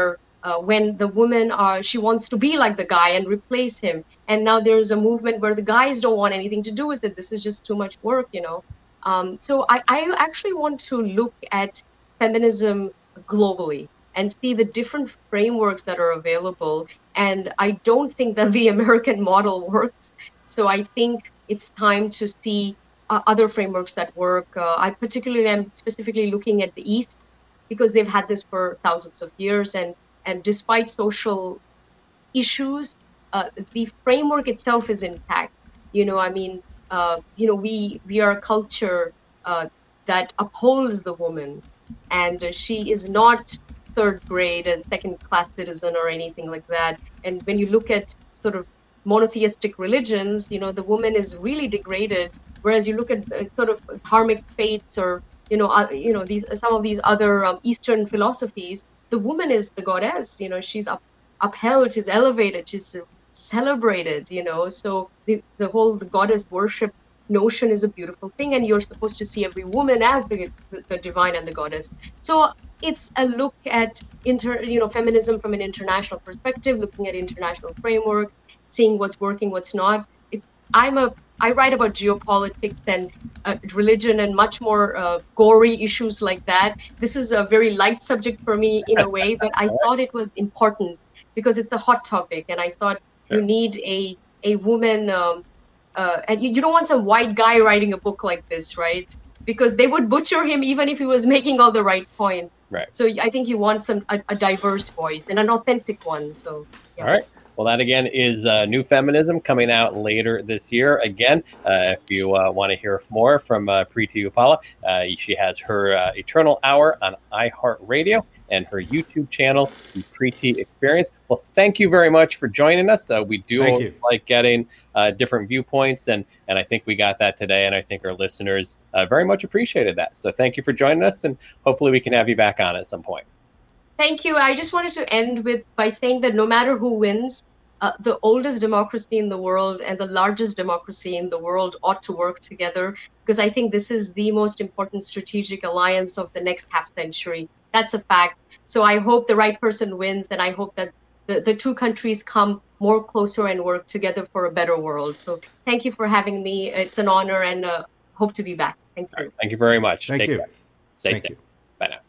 uh, when the woman uh, she wants to be like the guy and replace him, and now there's a movement where the guys don't want anything to do with it. This is just too much work, you know. Um, so I, I actually want to look at feminism globally and see the different frameworks that are available. And I don't think that the American model works. So I think it's time to see uh, other frameworks that work. Uh, I particularly am specifically looking at the East because they've had this for thousands of years. And, and despite social issues, uh, the framework itself is intact. You know, I mean, uh, you know, we, we are a culture uh, that upholds the woman, and uh, she is not third grade and second class citizen or anything like that. And when you look at sort of monotheistic religions, you know, the woman is really degraded. Whereas you look at uh, sort of dharmic faiths or, you know, uh, you know, these some of these other um, Eastern philosophies, the woman is the goddess. You know, she's up, upheld, she's elevated, she's celebrated. You know, so the the whole the goddess worship notion is a beautiful thing, and you're supposed to see every woman as the, the, the divine and the goddess. So it's a look at inter, you know, feminism from an international perspective, looking at international framework, seeing what's working, what's not. It, I'm a I write about geopolitics and uh, religion and much more uh, gory issues like that. This is a very light subject for me in a way, but I thought it was important because it's a hot topic, and I thought sure. you need a a woman. Um, Uh, and you, you don't want some white guy writing a book like this, right? Because they would butcher him even if he was making all the right points. Right. So I think you want some a, a diverse voice and an authentic one. So yeah. All right. Well, that again is uh, New Feminism coming out later this year. Again, uh, if you uh, want to hear more from uh, Preeti Upala, uh, she has her uh, Eternal Hour on iHeartRadio and her YouTube channel, The Preeti Experience. Well, thank you very much for joining us. Uh, we do like getting uh, different viewpoints, and and I think we got that today, and I think our listeners uh, very much appreciated that. So thank you for joining us, and hopefully we can have you back on at some point. Thank you. I just wanted to end with by saying that no matter who wins, uh, the oldest democracy in the world and the largest democracy in the world ought to work together, because I think this is the most important strategic alliance of the next half century. That's a fact. So I hope the right person wins, and I hope that the, the two countries come more closer and work together for a better world. So thank you for having me. It's an honor, and uh, hope to be back. Thank you. Right, thank you very much. Thank Take you. care. Stay thank safe. You. Bye now.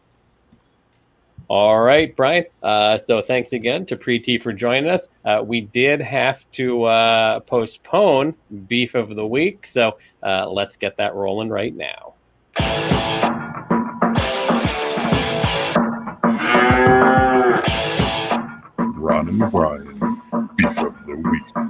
All right, Brian. Uh, so thanks again to Preeti for joining us. Uh, we did have to uh, postpone Beef of the Week, so uh, let's get that rolling right now. Ron and Brian, Beef of the Week.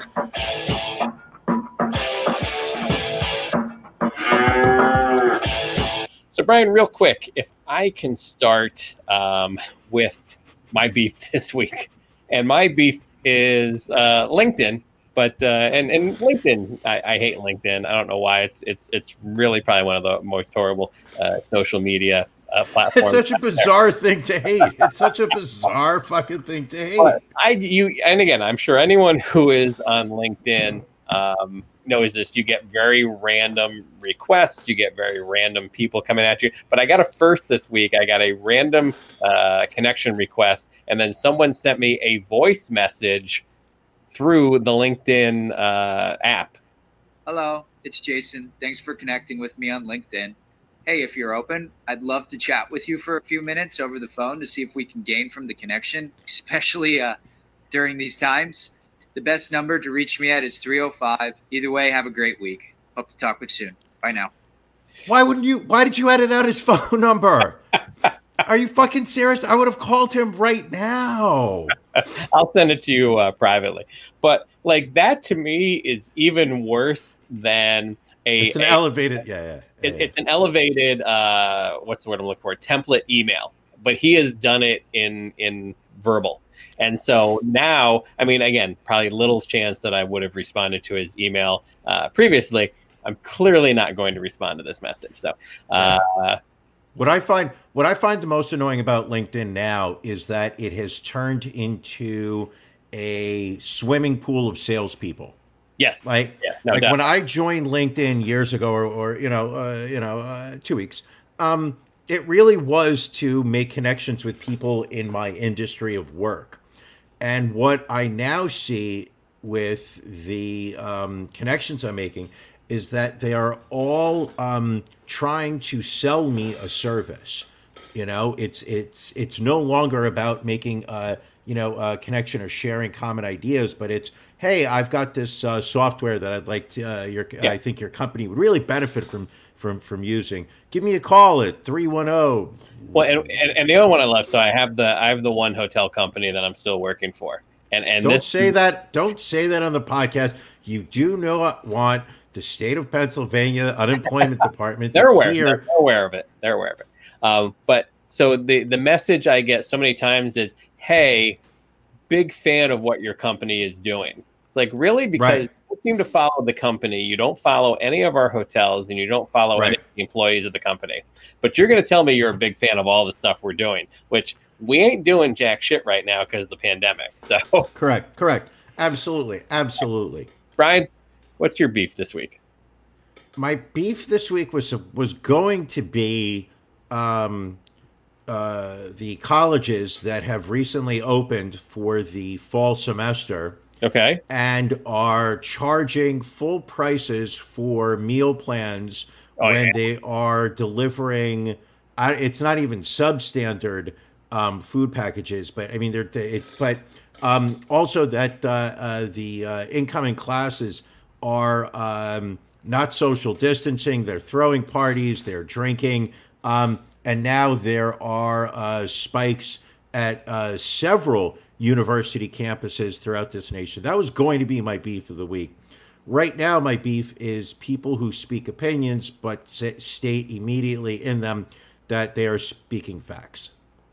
So, Brian, real quick, if I can start um, with my beef this week. And my beef is uh, LinkedIn. But uh, and, and LinkedIn, I, I hate LinkedIn. I don't know why. It's it's it's really probably one of the most horrible uh, social media uh, platforms. It's such a bizarre thing to hate. It's such a bizarre fucking thing to hate. But I you and again, I'm sure anyone who is on LinkedIn um, knows this. You get very random requests. You get very random people coming at you. But I got a first this week. I got a random uh, connection request, and then someone sent me a voice message through the LinkedIn uh, app. Hello, it's Jason. Thanks for connecting with me on LinkedIn. Hey, if you're open, I'd love to chat with you for a few minutes over the phone to see if we can gain from the connection, especially uh, during these times. The best number to reach me at is three oh five. Either way, have a great week. Hope to talk with you soon. Bye now. Why wouldn't you? Why did you edit out his phone number? Are you fucking serious? I would have called him right now. I'll send it to you uh, privately. But like that to me is even worse than a. It's an a, elevated. Yeah, yeah. It, yeah. It's an elevated. Uh, what's the word I'm looking for? Template email. But he has done it in in verbal. And so now, I mean, again, probably little chance that I would have responded to his email uh, previously. I'm clearly not going to respond to this message. So. Uh, yeah. What I find what I find the most annoying about LinkedIn now is that it has turned into a swimming pool of salespeople. Yes, like, yeah, no like doubt. When I joined LinkedIn years ago, or, or you know, uh, you know, uh, two weeks, um, it really was to make connections with people in my industry of work. And what I now see with the um, connections I'm making is that they are all um, trying to sell me a service. You know, it's it's it's no longer about making uh, you know a connection or sharing common ideas, but it's, hey, I've got this uh, software that I'd like to uh, your Yeah. I think your company would really benefit from from from using. Give me a call at three one zero. Well, and, and, and the other one I love. So I have the I have the one hotel company that I'm still working for, and and Don't this, say that. Don't say that on the podcast. You do not want the state of Pennsylvania unemployment department They're to aware. hear. They're aware of it. They're aware of it. Um, but so the the message I get so many times is, "Hey, big fan of what your company is doing." It's like, really, because Right. you seem to follow the company. You don't follow any of our hotels, and you don't follow Right. any of the employees of the company. But you're going to tell me you're a big fan of all the stuff we're doing, which we ain't doing jack shit right now because of the pandemic. So, Correct. Correct. Absolutely. Absolutely. Brian, what's your beef this week? My beef this week was was going to be um, uh, the colleges that have recently opened for the fall semester Okay. and are charging full prices for meal plans Oh, when yeah. they are delivering. I, it's not even substandard um, food packages, but I mean, they're they, it, but um, also that uh, uh, the uh, incoming classes are um, not social distancing. They're throwing parties. They're drinking, um, and now there are uh, spikes at uh, several university campuses throughout this nation. That was going to be my beef of the week. Right now, my beef is people who speak opinions but s- state immediately in them that they are speaking facts.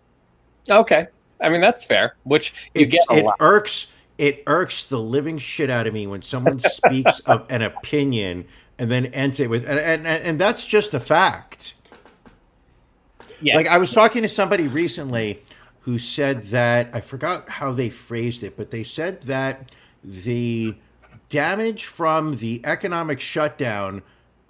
Okay. I mean, that's fair, which you It's, get a it lot. irks it irks the living shit out of me when someone speaks of an opinion and then ends it with and, and and that's just a fact. Yeah. Like I was talking to somebody recently who said that I forgot how they phrased it, but they said that the damage from the economic shutdown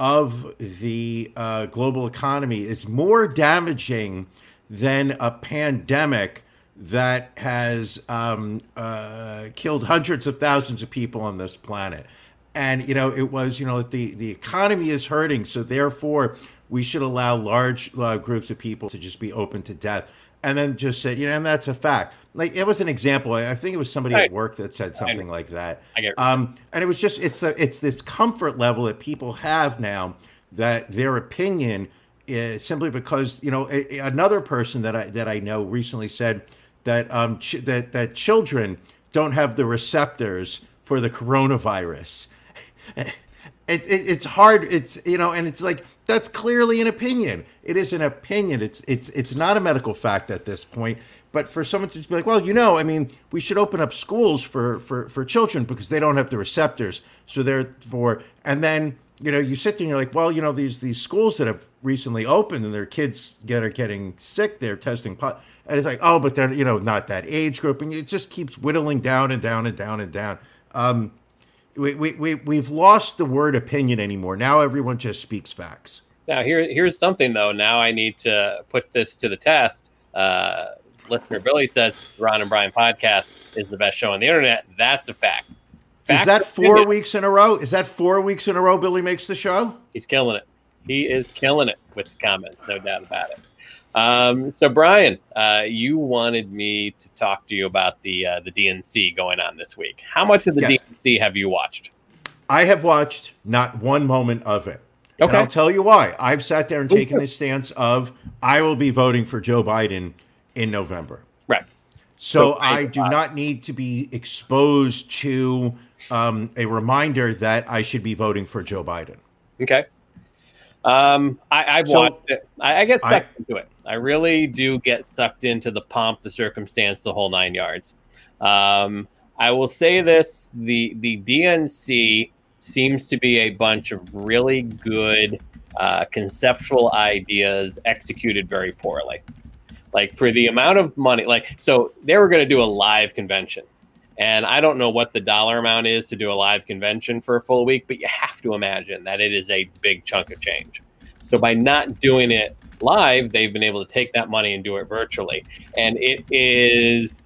of the uh, global economy is more damaging than a pandemic that has um, uh, killed hundreds of thousands of people on this planet. And, you know, it was, you know, the, the economy is hurting. So therefore, we should allow large uh, groups of people to just be open to death. And then just said, you know, and that's a fact. Like, it was an example. I think it was somebody Right. at work that said something like that. I get it. Um, and it was just, it's the, it's this comfort level that people have now that their opinion is simply because, you know, a, another person that I, that I know recently said that, um, ch- that, that children don't have the receptors for the coronavirus. It, it, it's hard. It's, you know, and it's like, that's clearly an opinion. It is an opinion. It's, it's, it's not a medical fact at this point, but for someone to be like, well, you know, I mean, we should open up schools for, for, for children because they don't have the receptors. So therefore, and then, you know, you sit there and you're like, well, you know, these, these schools that have recently opened and their kids get, are getting sick, they're testing pot. And it's like, oh, but they're, you know, not that age group. And it just keeps whittling down and down and down and down. Um, We, we, we, we've lost the word opinion anymore. Now everyone just speaks facts. Now, here, here's something, though. Now I need to put this to the test. Uh, listener Billy says Ron and Brian podcast is the best show on the internet. That's a fact. Fact Is that or four opinion? weeks in a row? Is that four weeks in a row Billy makes the show? He's killing it. He is killing it with the comments, no doubt about it. Um, so, Brian, uh, you wanted me to talk to you about the uh, the D N C going on this week. How much of the Yes. D N C have you watched? I have watched not one moment of it. And Okay. I'll tell you why. I've sat there and taken the stance of I will be voting for Joe Biden in November. Right. So So, I do uh, not need to be exposed to um, a reminder that I should be voting for Joe Biden. Okay. Um, I, I've So- watched it. I, I get I- sucked into it. I really do get sucked into the pomp, the circumstance, the whole nine yards. Um, I will say this: the the D N C seems to be a bunch of really good uh, conceptual ideas executed very poorly. Like for the amount of money, like so they were going to do a live convention. And I don't know what the dollar amount is to do a live convention for a full week, but you have to imagine that it is a big chunk of change. So by not doing it live, they've been able to take that money and do it virtually. And it is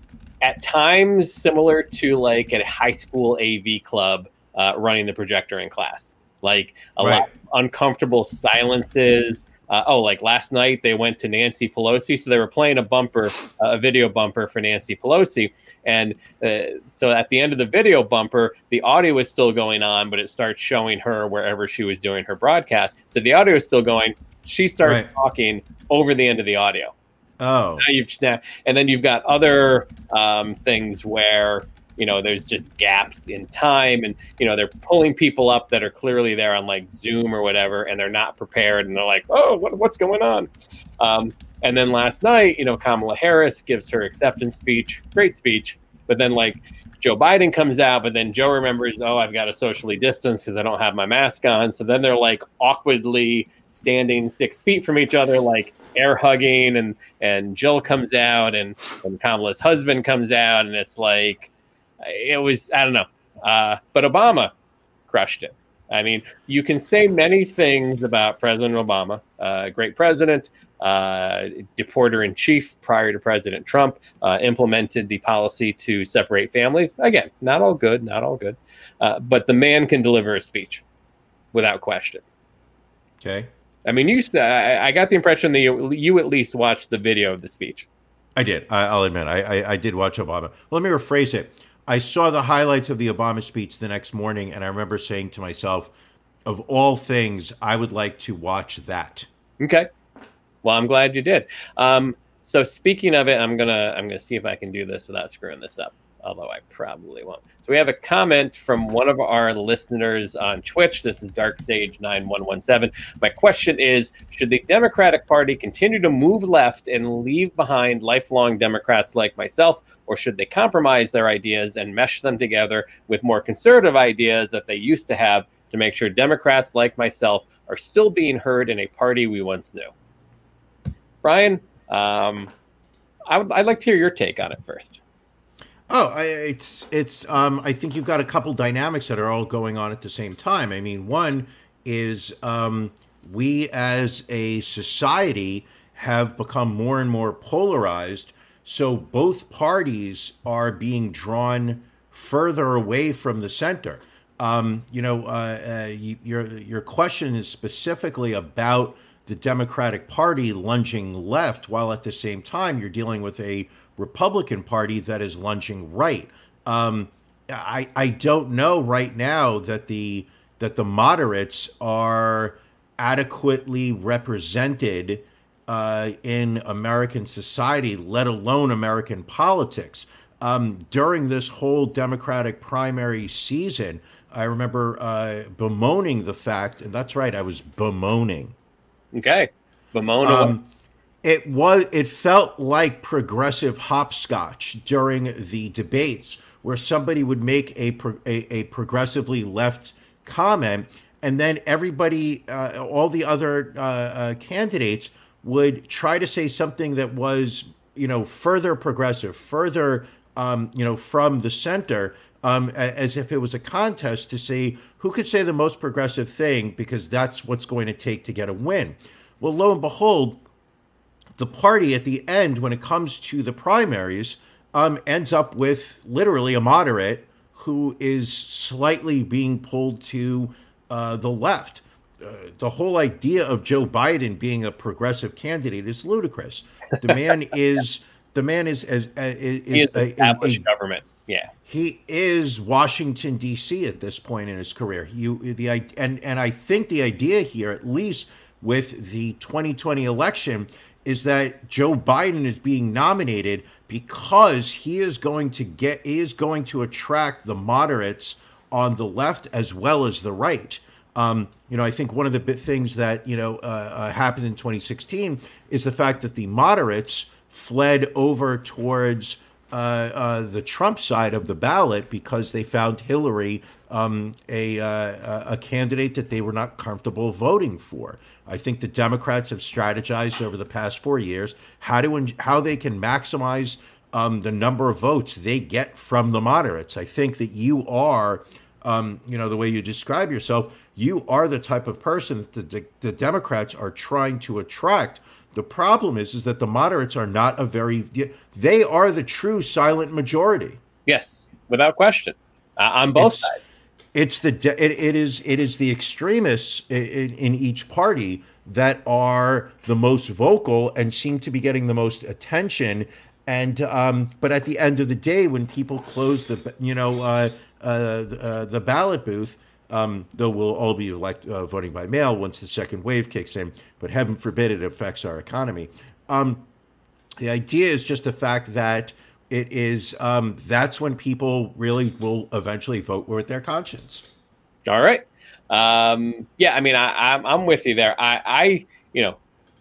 at times similar to like a high school A V club uh, running the projector in class. Like a Right. lot of uncomfortable silences. Uh, oh, like last night they went to Nancy Pelosi, so they were playing a bumper, uh, a video bumper for Nancy Pelosi, and uh, so at the end of the video bumper, the audio is still going on, but it starts showing her wherever she was doing her broadcast. So the audio is still going. She starts Right. talking over the end of the audio. Oh, Now you've snap, and then you've got other um, things where you know there's just gaps in time, and you know they're pulling people up that are clearly there on like Zoom or whatever, and they're not prepared, and they're like, "Oh, what, what's going on?" Um, and then last night, you know, Kamala Harris gives her acceptance speech, great speech, but then like Joe Biden comes out, but then Joe remembers, "Oh, I've got to socially distance because I don't have my mask on." So then they're like awkwardly standing six feet from each other, like air hugging, and and Jill comes out, and and Kamala's husband comes out, and it's like. It was, I don't know, uh, but Obama crushed it. I mean, you can say many things about President Obama, uh, great president, uh, deporter in chief prior to President Trump, uh, implemented the policy to separate families. Again, not all good, not all good, uh, but the man can deliver a speech without question. okay. I mean, you. I, I got the impression that you, you at least watched the video of the speech. I did. I, I'll admit, I, I, I did watch Obama. Well, let me rephrase it. I saw the highlights of the Obama speech the next morning, and I remember saying to myself, of all things, I would like to watch that. Okay. Well, I'm glad you did. Um, so speaking of it, I'm gonna I'm gonna see if I can do this without screwing this up. Although I probably won't. So we have a comment from one of our listeners on Twitch. This is Dark Sage nine one one seven. My question is, should the Democratic Party continue to move left and leave behind lifelong Democrats like myself, or should they compromise their ideas and mesh them together with more conservative ideas that they used to have to make sure Democrats like myself are still being heard in a party we once knew? Brian, um, I would, I'd like to hear your take on it first. Oh, I, it's it's. Um, I think you've got a couple dynamics that are all going on at the same time. I mean, one is um, we as a society have become more and more polarized. So both parties are being drawn further away from the center. Um, you know, uh, uh, you, your your question is specifically about the Democratic Party lunging left, while at the same time you're dealing with a Republican Party that is lunging right. Um, I I don't know right now that the that the moderates are adequately represented uh, in American society, let alone American politics. Um, during this whole Democratic primary season, I remember uh, bemoaning the fact, and that's right, I was bemoaning. Okay, bemoan. Um, It was. It felt like progressive hopscotch during the debates, where somebody would make a pro, a, a progressively left comment, and then everybody, uh, all the other uh, uh, candidates, would try to say something that was, you know, further progressive, further, um, you know, from the center, um, as if it was a contest to see who could say the most progressive thing, because that's what's going to take to get a win. Well, lo and behold, the party at the end, when it comes to the primaries, um, ends up with literally a moderate who is slightly being pulled to uh, the left. Uh, the whole idea of Joe Biden being a progressive candidate is ludicrous. The man is the man is as is, he is a, established a, a, government. Yeah, he is Washington D C at this point in his career. You the and and I think the idea here, at least with the twenty twenty election, is that Joe Biden is being nominated because he is going to get he is going to attract the moderates on the left as well as the right. Um, you know, I think one of the big things that, you know, uh, uh, happened in twenty sixteen is the fact that the moderates fled over towards uh, uh, the Trump side of the ballot because they found Hillary um, a uh, a candidate that they were not comfortable voting for. I think the Democrats have strategized over the past four years how to how they can maximize um, the number of votes they get from the moderates. I think that you are um, you know, the way you describe yourself, you are the type of person that the, the, the Democrats are trying to attract. The problem is, is that the moderates are not a very, they are the true silent majority. Yes, without question, uh, on both it's, sides. It's the it, it is it is the extremists in, in each party that are the most vocal and seem to be getting the most attention. And um, but at the end of the day, when people close the you know uh, uh, uh, the ballot booth, um, though we'll all be elect, uh, voting by mail once the second wave kicks in, but heaven forbid it affects our economy. Um, the idea is just the fact that it is um, that's when people really will eventually vote with their conscience. All right. Um, yeah, I mean, I, I'm I'm with you there. I, I you know,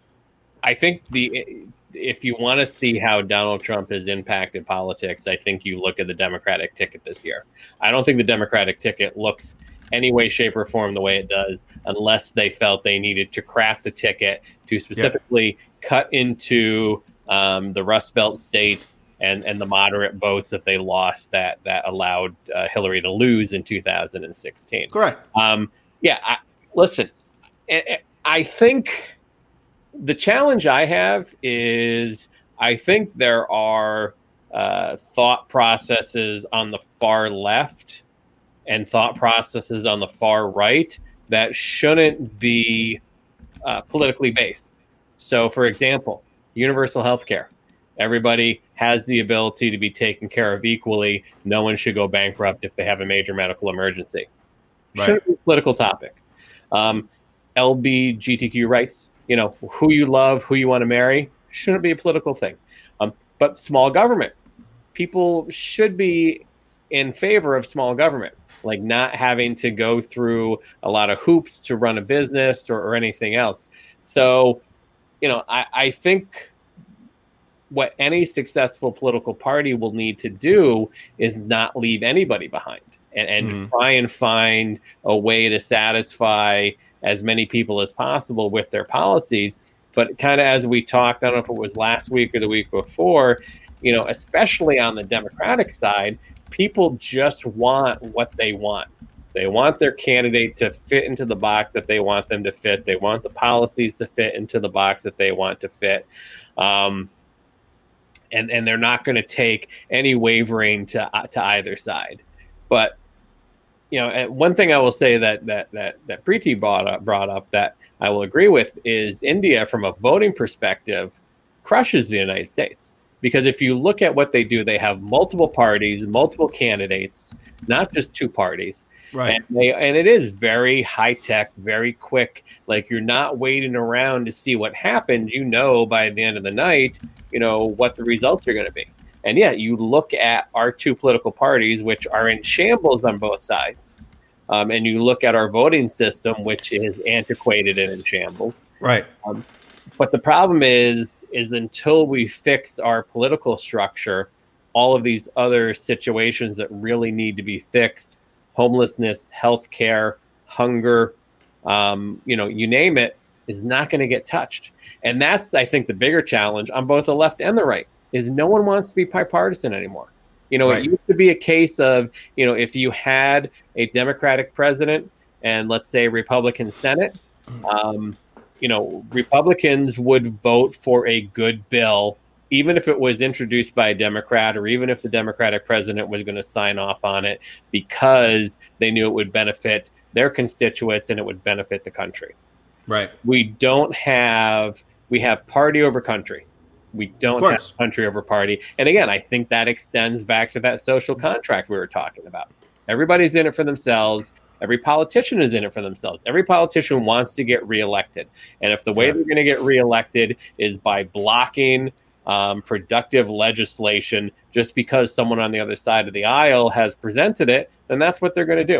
I think the. If you want to see how Donald Trump has impacted politics, I think you look at the Democratic ticket this year. I don't think the Democratic ticket looks any way, shape, or form the way it does unless they felt they needed to craft a ticket to specifically yeah. cut into um, the Rust Belt state and, and the moderate votes that they lost that that allowed uh, Hillary to lose in two thousand sixteen. Correct. Um, yeah, I, listen, I, I think... The challenge I have is I think there are uh, thought processes on the far left and thought processes on the far right that shouldn't be uh, politically based. So, for example, universal health care. Everybody has the ability to be taken care of equally. No one should go bankrupt if they have a major medical emergency. Right. Shouldn't be a political topic. Um, L G B T Q rights. You know, who you love, who you want to marry, shouldn't be a political thing. Um, but small government, people should be in favor of small government, like not having to go through a lot of hoops to run a business or, or anything else. So, you know, I, I think what any successful political party will need to do is not leave anybody behind and, and mm-hmm. try and find a way to satisfy as many people as possible with their policies. But kind of as we talked, I don't know if it was last week or the week before, you know, especially on the Democratic side, people just want what they want. They want their candidate to fit into the box that they want them to fit. They want the policies to fit into the box that they want to fit. Um, and, and they're not going to take any wavering to, uh, to either side. But you know, and one thing I will say that that that that Preeti brought up, brought up that I will agree with is India, from a voting perspective, crushes the United States. Because if you look at what they do, they have multiple parties, multiple candidates, not just two parties. Right. And, they, and it is very high tech, very quick. Like you're not waiting around to see what happened. You know, by the end of the night, you know, what the results are going to be. And yeah, you look at our two political parties, which are in shambles on both sides. Um, and you look at our voting system, which is antiquated and in shambles. Right. Um, but the problem is, is until we fix our political structure, all of these other situations that really need to be fixed, homelessness, healthcare, hunger, um, you know, you name it, is not going to get touched. And that's, I think, the bigger challenge on both the left and the right. Is no one wants to be bipartisan anymore. You know, right. It used to be a case of, you know, if you had a Democratic president and let's say Republican Senate, um, you know, Republicans would vote for a good bill, even if it was introduced by a Democrat or even if the Democratic president was going to sign off on it because they knew it would benefit their constituents and it would benefit the country. Right. We don't have, we have party over country. We don't have country over party. And again, I think that extends back to that social contract we were talking about. Everybody's in it for themselves. Every politician is in it for themselves. Every politician wants to get reelected. And if the way yeah. they're going to get reelected is by blocking um, productive legislation just because someone on the other side of the aisle has presented it, then that's what they're going to do.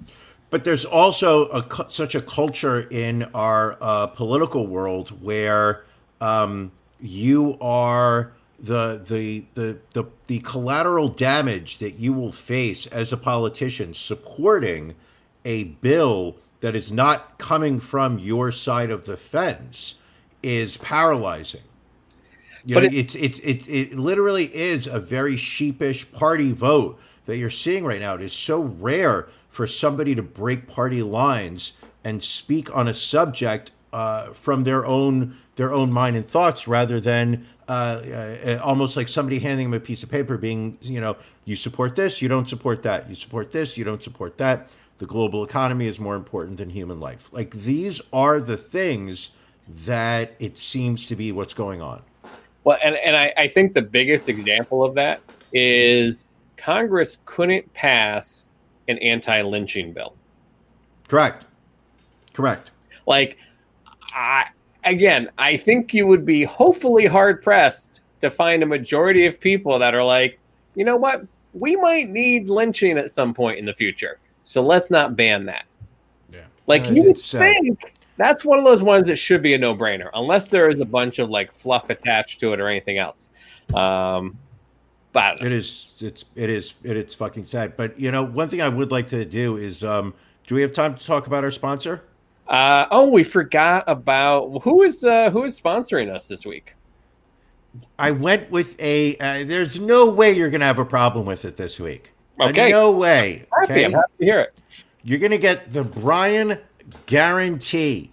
But there's also a, such a culture in our uh, political world where um, you are the, the the the the collateral damage that you will face as a politician supporting a bill that is not coming from your side of the fence is paralyzing. You but know, it, it's it's it, it literally is a very sheepish party vote that you're seeing right now. It is so rare for somebody to break party lines and speak on a subject uh, from their own their own mind and thoughts, rather than uh, uh, almost like somebody handing them a piece of paper, being, you know, you support this, you don't support that, you support this, you don't support that. The global economy is more important than human life. Like, these are the things that it seems to be what's going on. Well, and, and I, I think the biggest example of that is Congress couldn't pass an anti-lynching bill. Correct. Correct. Like, I, again, I think you would be hopefully hard-pressed to find a majority of people that are like, you know what, we might need lynching at some point in the future, so let's not ban that. Yeah. Like, Uh, you would it's, uh, think that's one of those ones that should be a no-brainer, unless there is a bunch of, like, fluff attached to it or anything else. Um, but I don't know. It is, it's, it is, it is fucking sad. But, you know, one thing I would like to do is, um, do we have time to talk about our sponsor? Uh, oh, we forgot about who is uh, who is sponsoring us this week. I went with a, uh, there's no way you're going to have a problem with it this week. Okay. Uh, no way. Happy, Okay. I'm happy to hear it. You're going to get the Brian guarantee.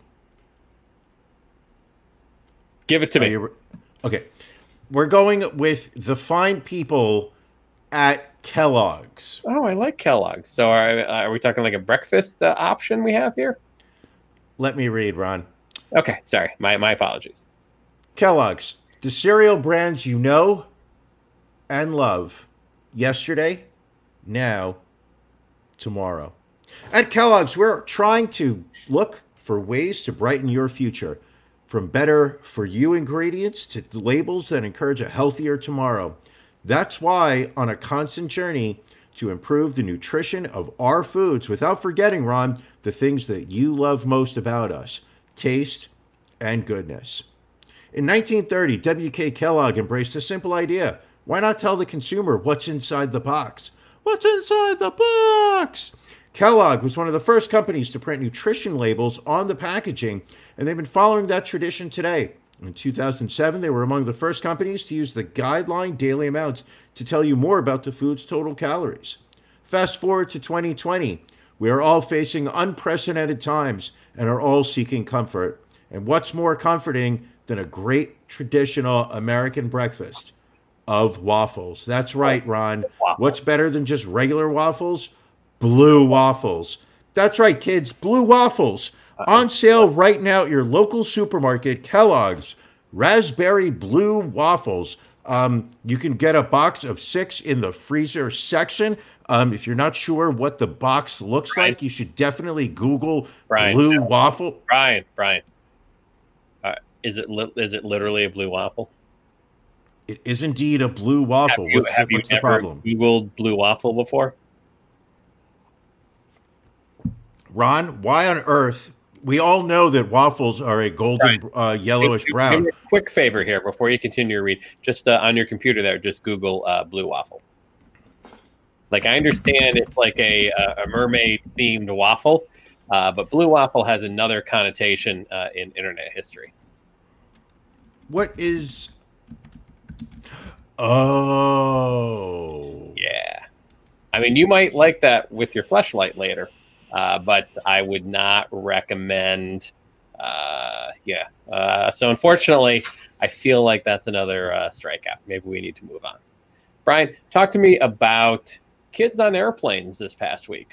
Give it to Are me. you- okay. We're going with the fine people at Kellogg's. Oh, I like Kellogg's. So are, are we talking like a breakfast uh, option we have here? Let me read, Ron. Okay, sorry. My my apologies. Kellogg's, the cereal brands you know and love. Yesterday, now, tomorrow. At Kellogg's, we're trying to look for ways to brighten your future. From better for you ingredients to labels that encourage a healthier tomorrow. That's why, on a constant journey to improve the nutrition of our foods, without forgetting, Ron, the things that you love most about us: taste and goodness. In nineteen thirty, W K Kellogg embraced a simple idea. Why not tell the consumer what's inside the box? What's inside the box? Kellogg was one of the first companies to print nutrition labels on the packaging, and they've been following that tradition today. In two thousand seven, they were among the first companies to use the guideline daily amounts to tell you more about the food's total calories. Fast forward to twenty twenty. We are all facing unprecedented times and are all seeking comfort. And what's more comforting than a great traditional American breakfast of waffles? That's right, Ron. What's better than just regular waffles? Blue waffles. That's right, kids. Blue waffles. On sale right now at your local supermarket, Kellogg's Raspberry Blue Waffles. Um, you can get a box of six in the freezer section. Um, if you're not sure what the box looks Brian. like, you should definitely Google Brian. blue waffle. Brian, Brian. Uh, is it li- is it literally a blue waffle? It is indeed a blue waffle. Have you, what's have the, you what's the ever problem? Googled blue waffle before? Ron, why on earth? We all know that waffles are a golden, uh, yellowish Do- do brown. me a quick favor here before you continue to read. Just uh, on your computer there, just Google uh, blue waffle. Like, I understand it's like a, a mermaid themed waffle, uh, but blue waffle has another connotation uh, in internet history. What is? Oh, Yeah. I mean, you might like that with your fleshlight later, uh, but I would not recommend. Uh, yeah. Uh, so unfortunately, I feel like that's another uh, strikeout. Maybe we need to move on. Brian, talk to me about kids on airplanes this past week.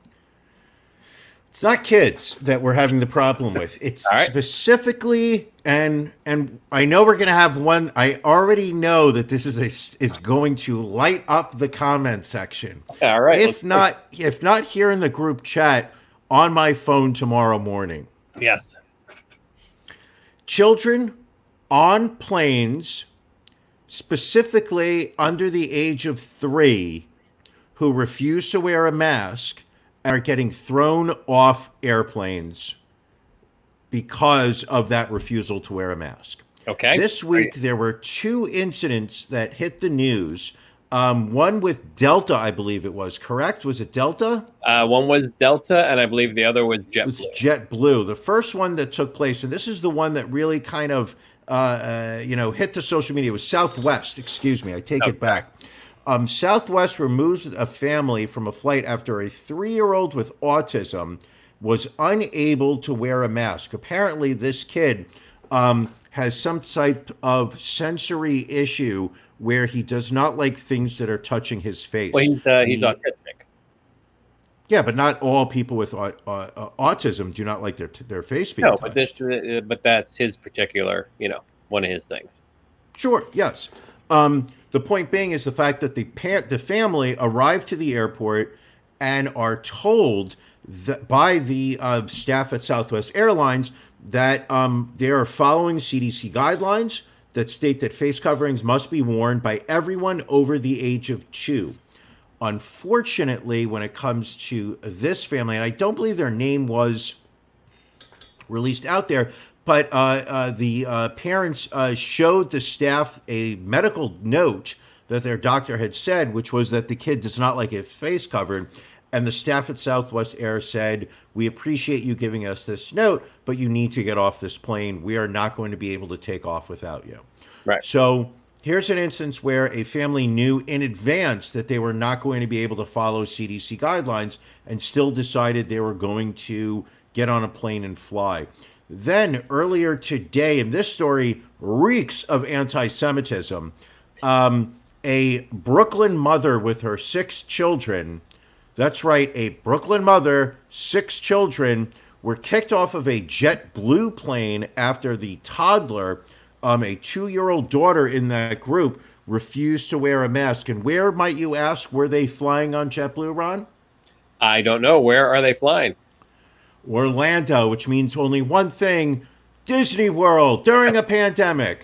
It's not kids that we're having the problem with. It's All right. specifically, and and I know we're going to have one. I already know that this is a, is going to light up the comment section. All right. If let's- not, if not here in the group chat, on my phone tomorrow morning. Yes. Children on planes, specifically under the age of three, who refuse to wear a mask and are getting thrown off airplanes because of that refusal to wear a mask. Okay. This week, there were two incidents that hit the news. Um, one with Delta, I believe it was, correct? Was it Delta? Uh, one was Delta, and I believe the other was It was JetBlue. JetBlue. The first one that took place, and this is the one that really kind of, uh, uh, you know, hit the social media, was Southwest. Excuse me, I take Okay. it back. Um, Southwest removes a family from a flight after a three-year-old with autism was unable to wear a mask. Apparently, this kid um, has some type of sensory issue where he does not like things that are touching his face. Well, he's, uh, he's The- autistic. Yeah, but not all people with au- uh, uh, autism do not like their their face being No, touched. but this, uh, but that's his particular, you know, one of his things. Sure, yes. Um, the point being is the fact that the pa- the family arrived to the airport and are told that by the uh, staff at Southwest Airlines that um, they are following C D C guidelines that state that face coverings must be worn by everyone over the age of two. Unfortunately, when it comes to this family, and I don't believe their name was released out there, but uh, uh, the uh, parents uh, showed the staff a medical note that their doctor had said, which was that the kid does not like his face covered. And the staff at Southwest Air said, we appreciate you giving us this note, but you need to get off this plane. We are not going to be able to take off without you. Right. So here's an instance where a family knew in advance that they were not going to be able to follow C D C guidelines and still decided they were going to get on a plane and fly. Then earlier today, and this story reeks of anti-Semitism, um, a Brooklyn mother with her six children, that's right, a Brooklyn mother, six children, were kicked off of a JetBlue plane after the toddler, um, a two-year-old daughter in that group, refused to wear a mask. And where, might you ask, were they flying on JetBlue, Ron? I don't know. Where are they flying? Orlando, which means only one thing, Disney World during a pandemic.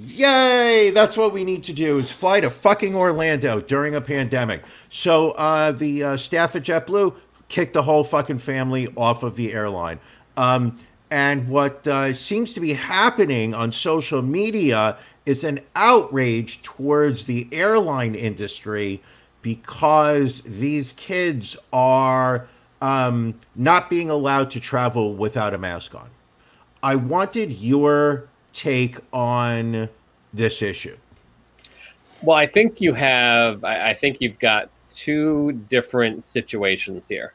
Yay! That's what we need to do, is fly to fucking Orlando during a pandemic. So uh, the uh, staff at JetBlue kicked the whole fucking family off of the airline. Um, and what uh, seems to be happening on social media is an outrage towards the airline industry because these kids are um, not being allowed to travel without a mask on. I wanted your take on this issue. Well, I think you have, I, I think you've got two different situations here.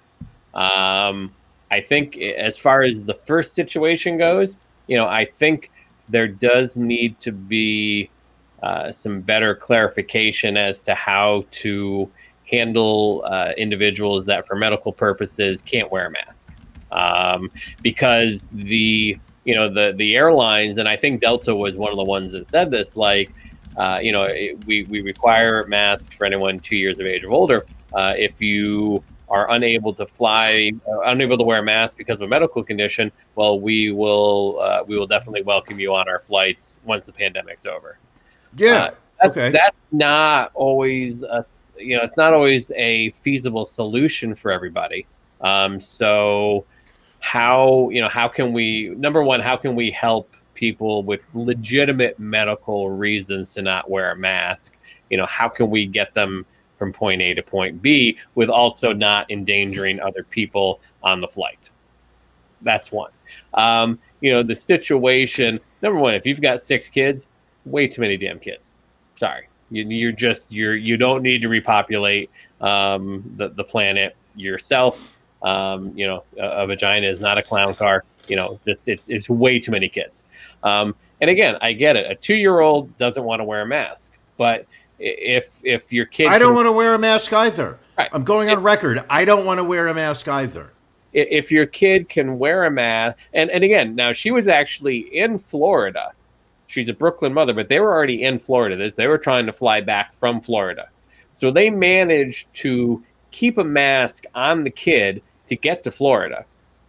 Um, I think as far as the first situation goes, you know, I think there does need to be uh, some better clarification as to how to handle uh, individuals that for medical purposes can't wear a mask. Um, because the, you know, the, the airlines, and I think Delta was one of the ones that said this, like, uh, you know, it, we, we require masks for anyone two years of age or older. Uh, if you are unable to fly, uh, unable to wear a mask because of a medical condition, well, we will, uh, we will definitely welcome you on our flights once the pandemic's over. Yeah. Uh, that's, okay. that's not always a, you know, it's not always a feasible solution for everybody. Um, so how, you know, how can we, number one, how can we help people with legitimate medical reasons to not wear a mask? You know, how can we get them from point A to point B with also not endangering other people on the flight? That's one. Um, you know, the situation, number one, if you've got six kids, way too many damn kids. Sorry. You, you're just, you're, you don't need to repopulate um, the, the planet yourself. Um, you know, a, a vagina is not a clown car. You know, it's, it's, it's way too many kids. Um, and again, I get it. A two-year-old doesn't want to wear a mask, but if, if your kid, I don't can, want to wear a mask either. Right. I'm going on record. I don't want to wear a mask either. If your kid can wear a mask, and, and again, now she was actually in Florida. She's a Brooklyn mother, but they were already in Florida. They were trying to fly back from Florida. So they managed to keep a mask on the kid to get to Florida.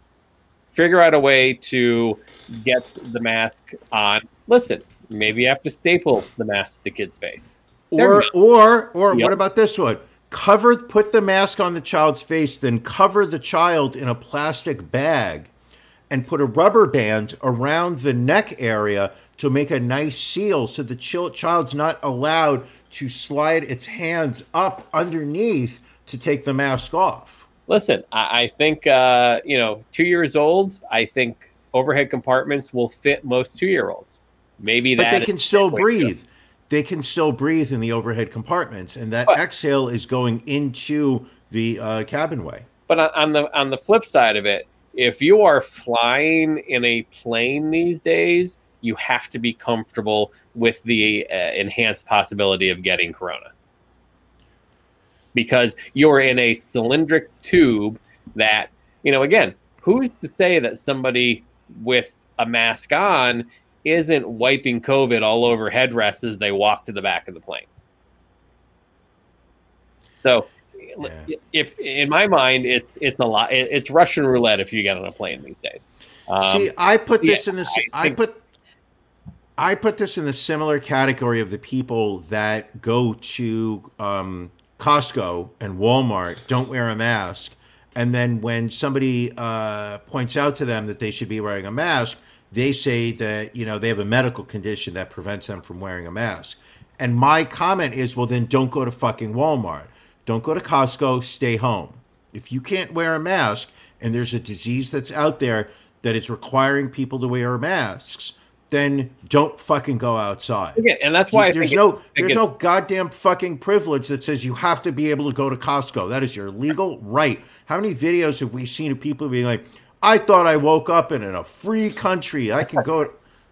Figure out a way to get the mask on. Listen, maybe you have to staple the mask to the kid's face. Or, or, or yep. What about this one? Cover, put the mask on the child's face, then cover the child in a plastic bag and put a rubber band around the neck area to make a nice seal so the ch- child's not allowed to slide its hands up underneath to take the mask off. Listen, I, I think, uh, you know, two years old, I think overhead compartments will fit most two-year-olds. Maybe that. But they can still breathe. they can still breathe in the overhead compartments, and that But- exhale is going into the uh, cabinway. But on- on the on the flip side of it, if you are flying in a plane these days, you have to be comfortable with the uh, enhanced possibility of getting corona, because you're in a cylindric tube that, you know, again, who's to say that somebody with a mask on isn't wiping COVID all over headrests as they walk to the back of the plane? So, Yeah. if in my mind, it's it's a lot. It's Russian roulette if you get on a plane these days. Um, See, I put this yeah, in the I I, think- put I put this in the similar category of the people that go to um, Costco and Walmart, don't wear a mask, and then when somebody uh, points out to them that they should be wearing a mask, they say that, you know, they have a medical condition that prevents them from wearing a mask. And my comment is, well, then don't go to fucking Walmart. Don't go to Costco, stay home. If you can't wear a mask and there's a disease that's out there that is requiring people to wear masks, then don't fucking go outside. Again, and that's why I there's think no it- there's again- no goddamn fucking privilege that says you have to be able to go to Costco. That is your legal right. How many videos have we seen of people being like, I thought I woke up in a free country. I can go.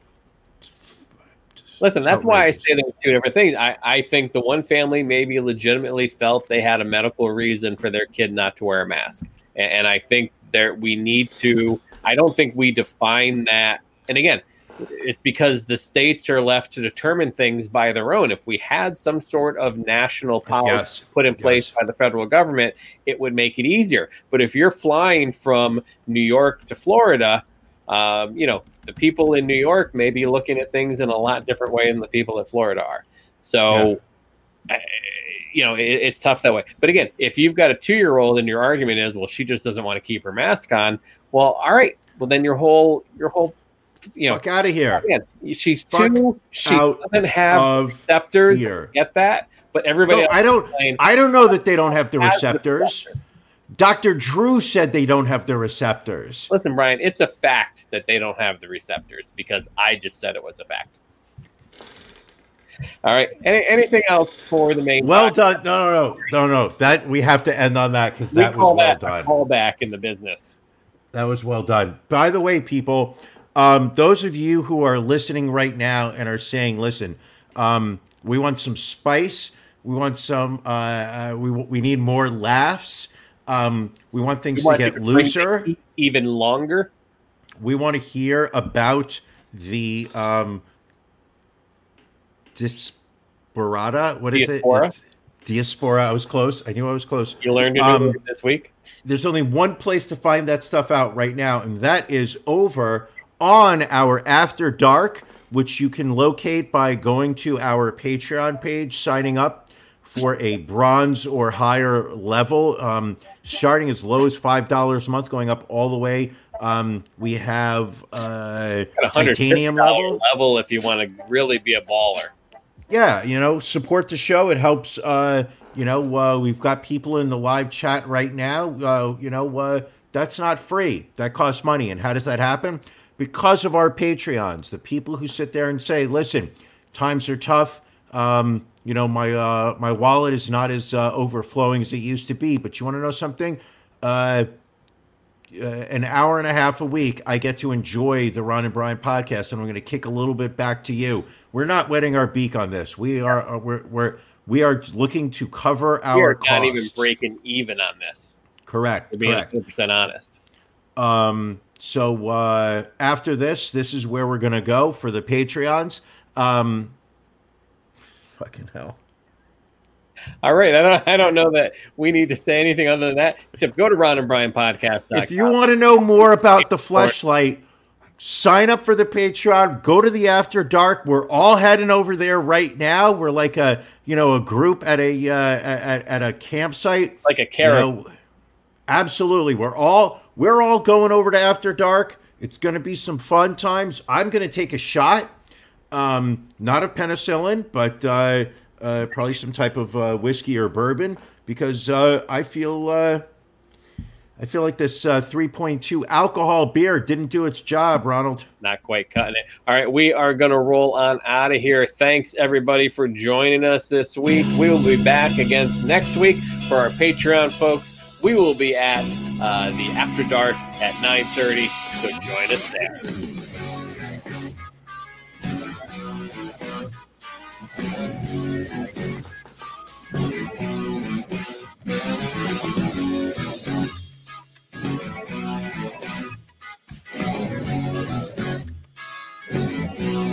Listen, that's why I Outrageous. say there's two different things. I, I think the one family maybe legitimately felt they had a medical reason for their kid not to wear a mask. And, and I think there we need to, I don't think we define that. And again, it's because the states are left to determine things by their own. If we had some sort of national policy Yes. put in place Yes. by the federal government, it would make it easier. But if you're flying from New York to Florida, um, you know, the people in New York may be looking at things in a lot different way than the people in Florida are. So, uh, you know, it, it's tough that way. But again, if you've got a two-year-old and your argument is, well, she just doesn't want to keep her mask on, well, all right. Well, then your whole, your whole, you know, Fuck out of here. again, she's Fuck two. She out doesn't have of receptors. here. Get that? But everybody No, else I don't. is saying, I don't know that they don't have the has the receptors. receptors. Doctor Drew said they don't have the receptors. Listen, Brian, it's a fact that they don't have the receptors because I just said it was a fact. All right. Any, anything else for the main? Well podcast? done. No, no, no, no, no. That we have to end on that because We that was call well that done. a callback in the business. That was well done. By the way, people, um, those of you who are listening right now and are saying, "Listen, um, we want some spice. We want some. Uh, uh, we we need more laughs. Um, we want things You want to to get bring looser. it even longer. We want to hear about the um, Diasporata. What is Diaspora? it? It's Diaspora. I was close. I knew I was close. You learned a new Um, word this week. There's only one place to find that stuff out right now, and that is over on our After Dark, which you can locate by going to our Patreon page, signing up for a bronze or higher level, um, starting as low as five dollars a month, going up all the way. Um, we have uh, Got a titanium level. level if you want to really be a baller. Yeah, you know, support the show. It helps. Uh, you know, uh, we've got people in the live chat right now. Uh, you know, uh, that's not free. That costs money. And how does that happen? Because of our Patreons, the people who sit there and say, "Listen, times are tough. Um, you know, my uh, my wallet is not as uh, overflowing as it used to be. But you want to know something? Uh, uh, an hour and a half a week, I get to enjoy the Ron and Brian podcast, and I'm going to kick a little bit back to you. We're not wetting our beak on this. We are uh, we're we're we are looking to cover our We're costs. not even breaking even on this. Correct. To be one Correct. hundred percent honest. Um, so uh, after this, this is where we're going to go for the Patreons. Um, fucking hell. All right. I don't I don't know that we need to say anything other than that. Except go to Ron and Brian podcast. If you want to know more about the Fleshlight, sign up for the Patreon. Go to the After Dark. We're all heading over there right now. We're like a you know a group at a uh, at, at a campsite. like a You carrot. know, absolutely. We're all we're all going over to After Dark. It's going to be some fun times. I'm going to take a shot, um, not of penicillin, but uh, uh, probably some type of uh, whiskey or bourbon because uh, I feel uh, I feel like this uh, three point two alcohol beer didn't do its job, Ronald. Not quite cutting it. All right, we are going to roll on out of here. Thanks, everybody, for joining us this week. We will be back again next week for our Patreon folks. We will be at uh, the After Dark at nine thirty, so join us there. Thank you.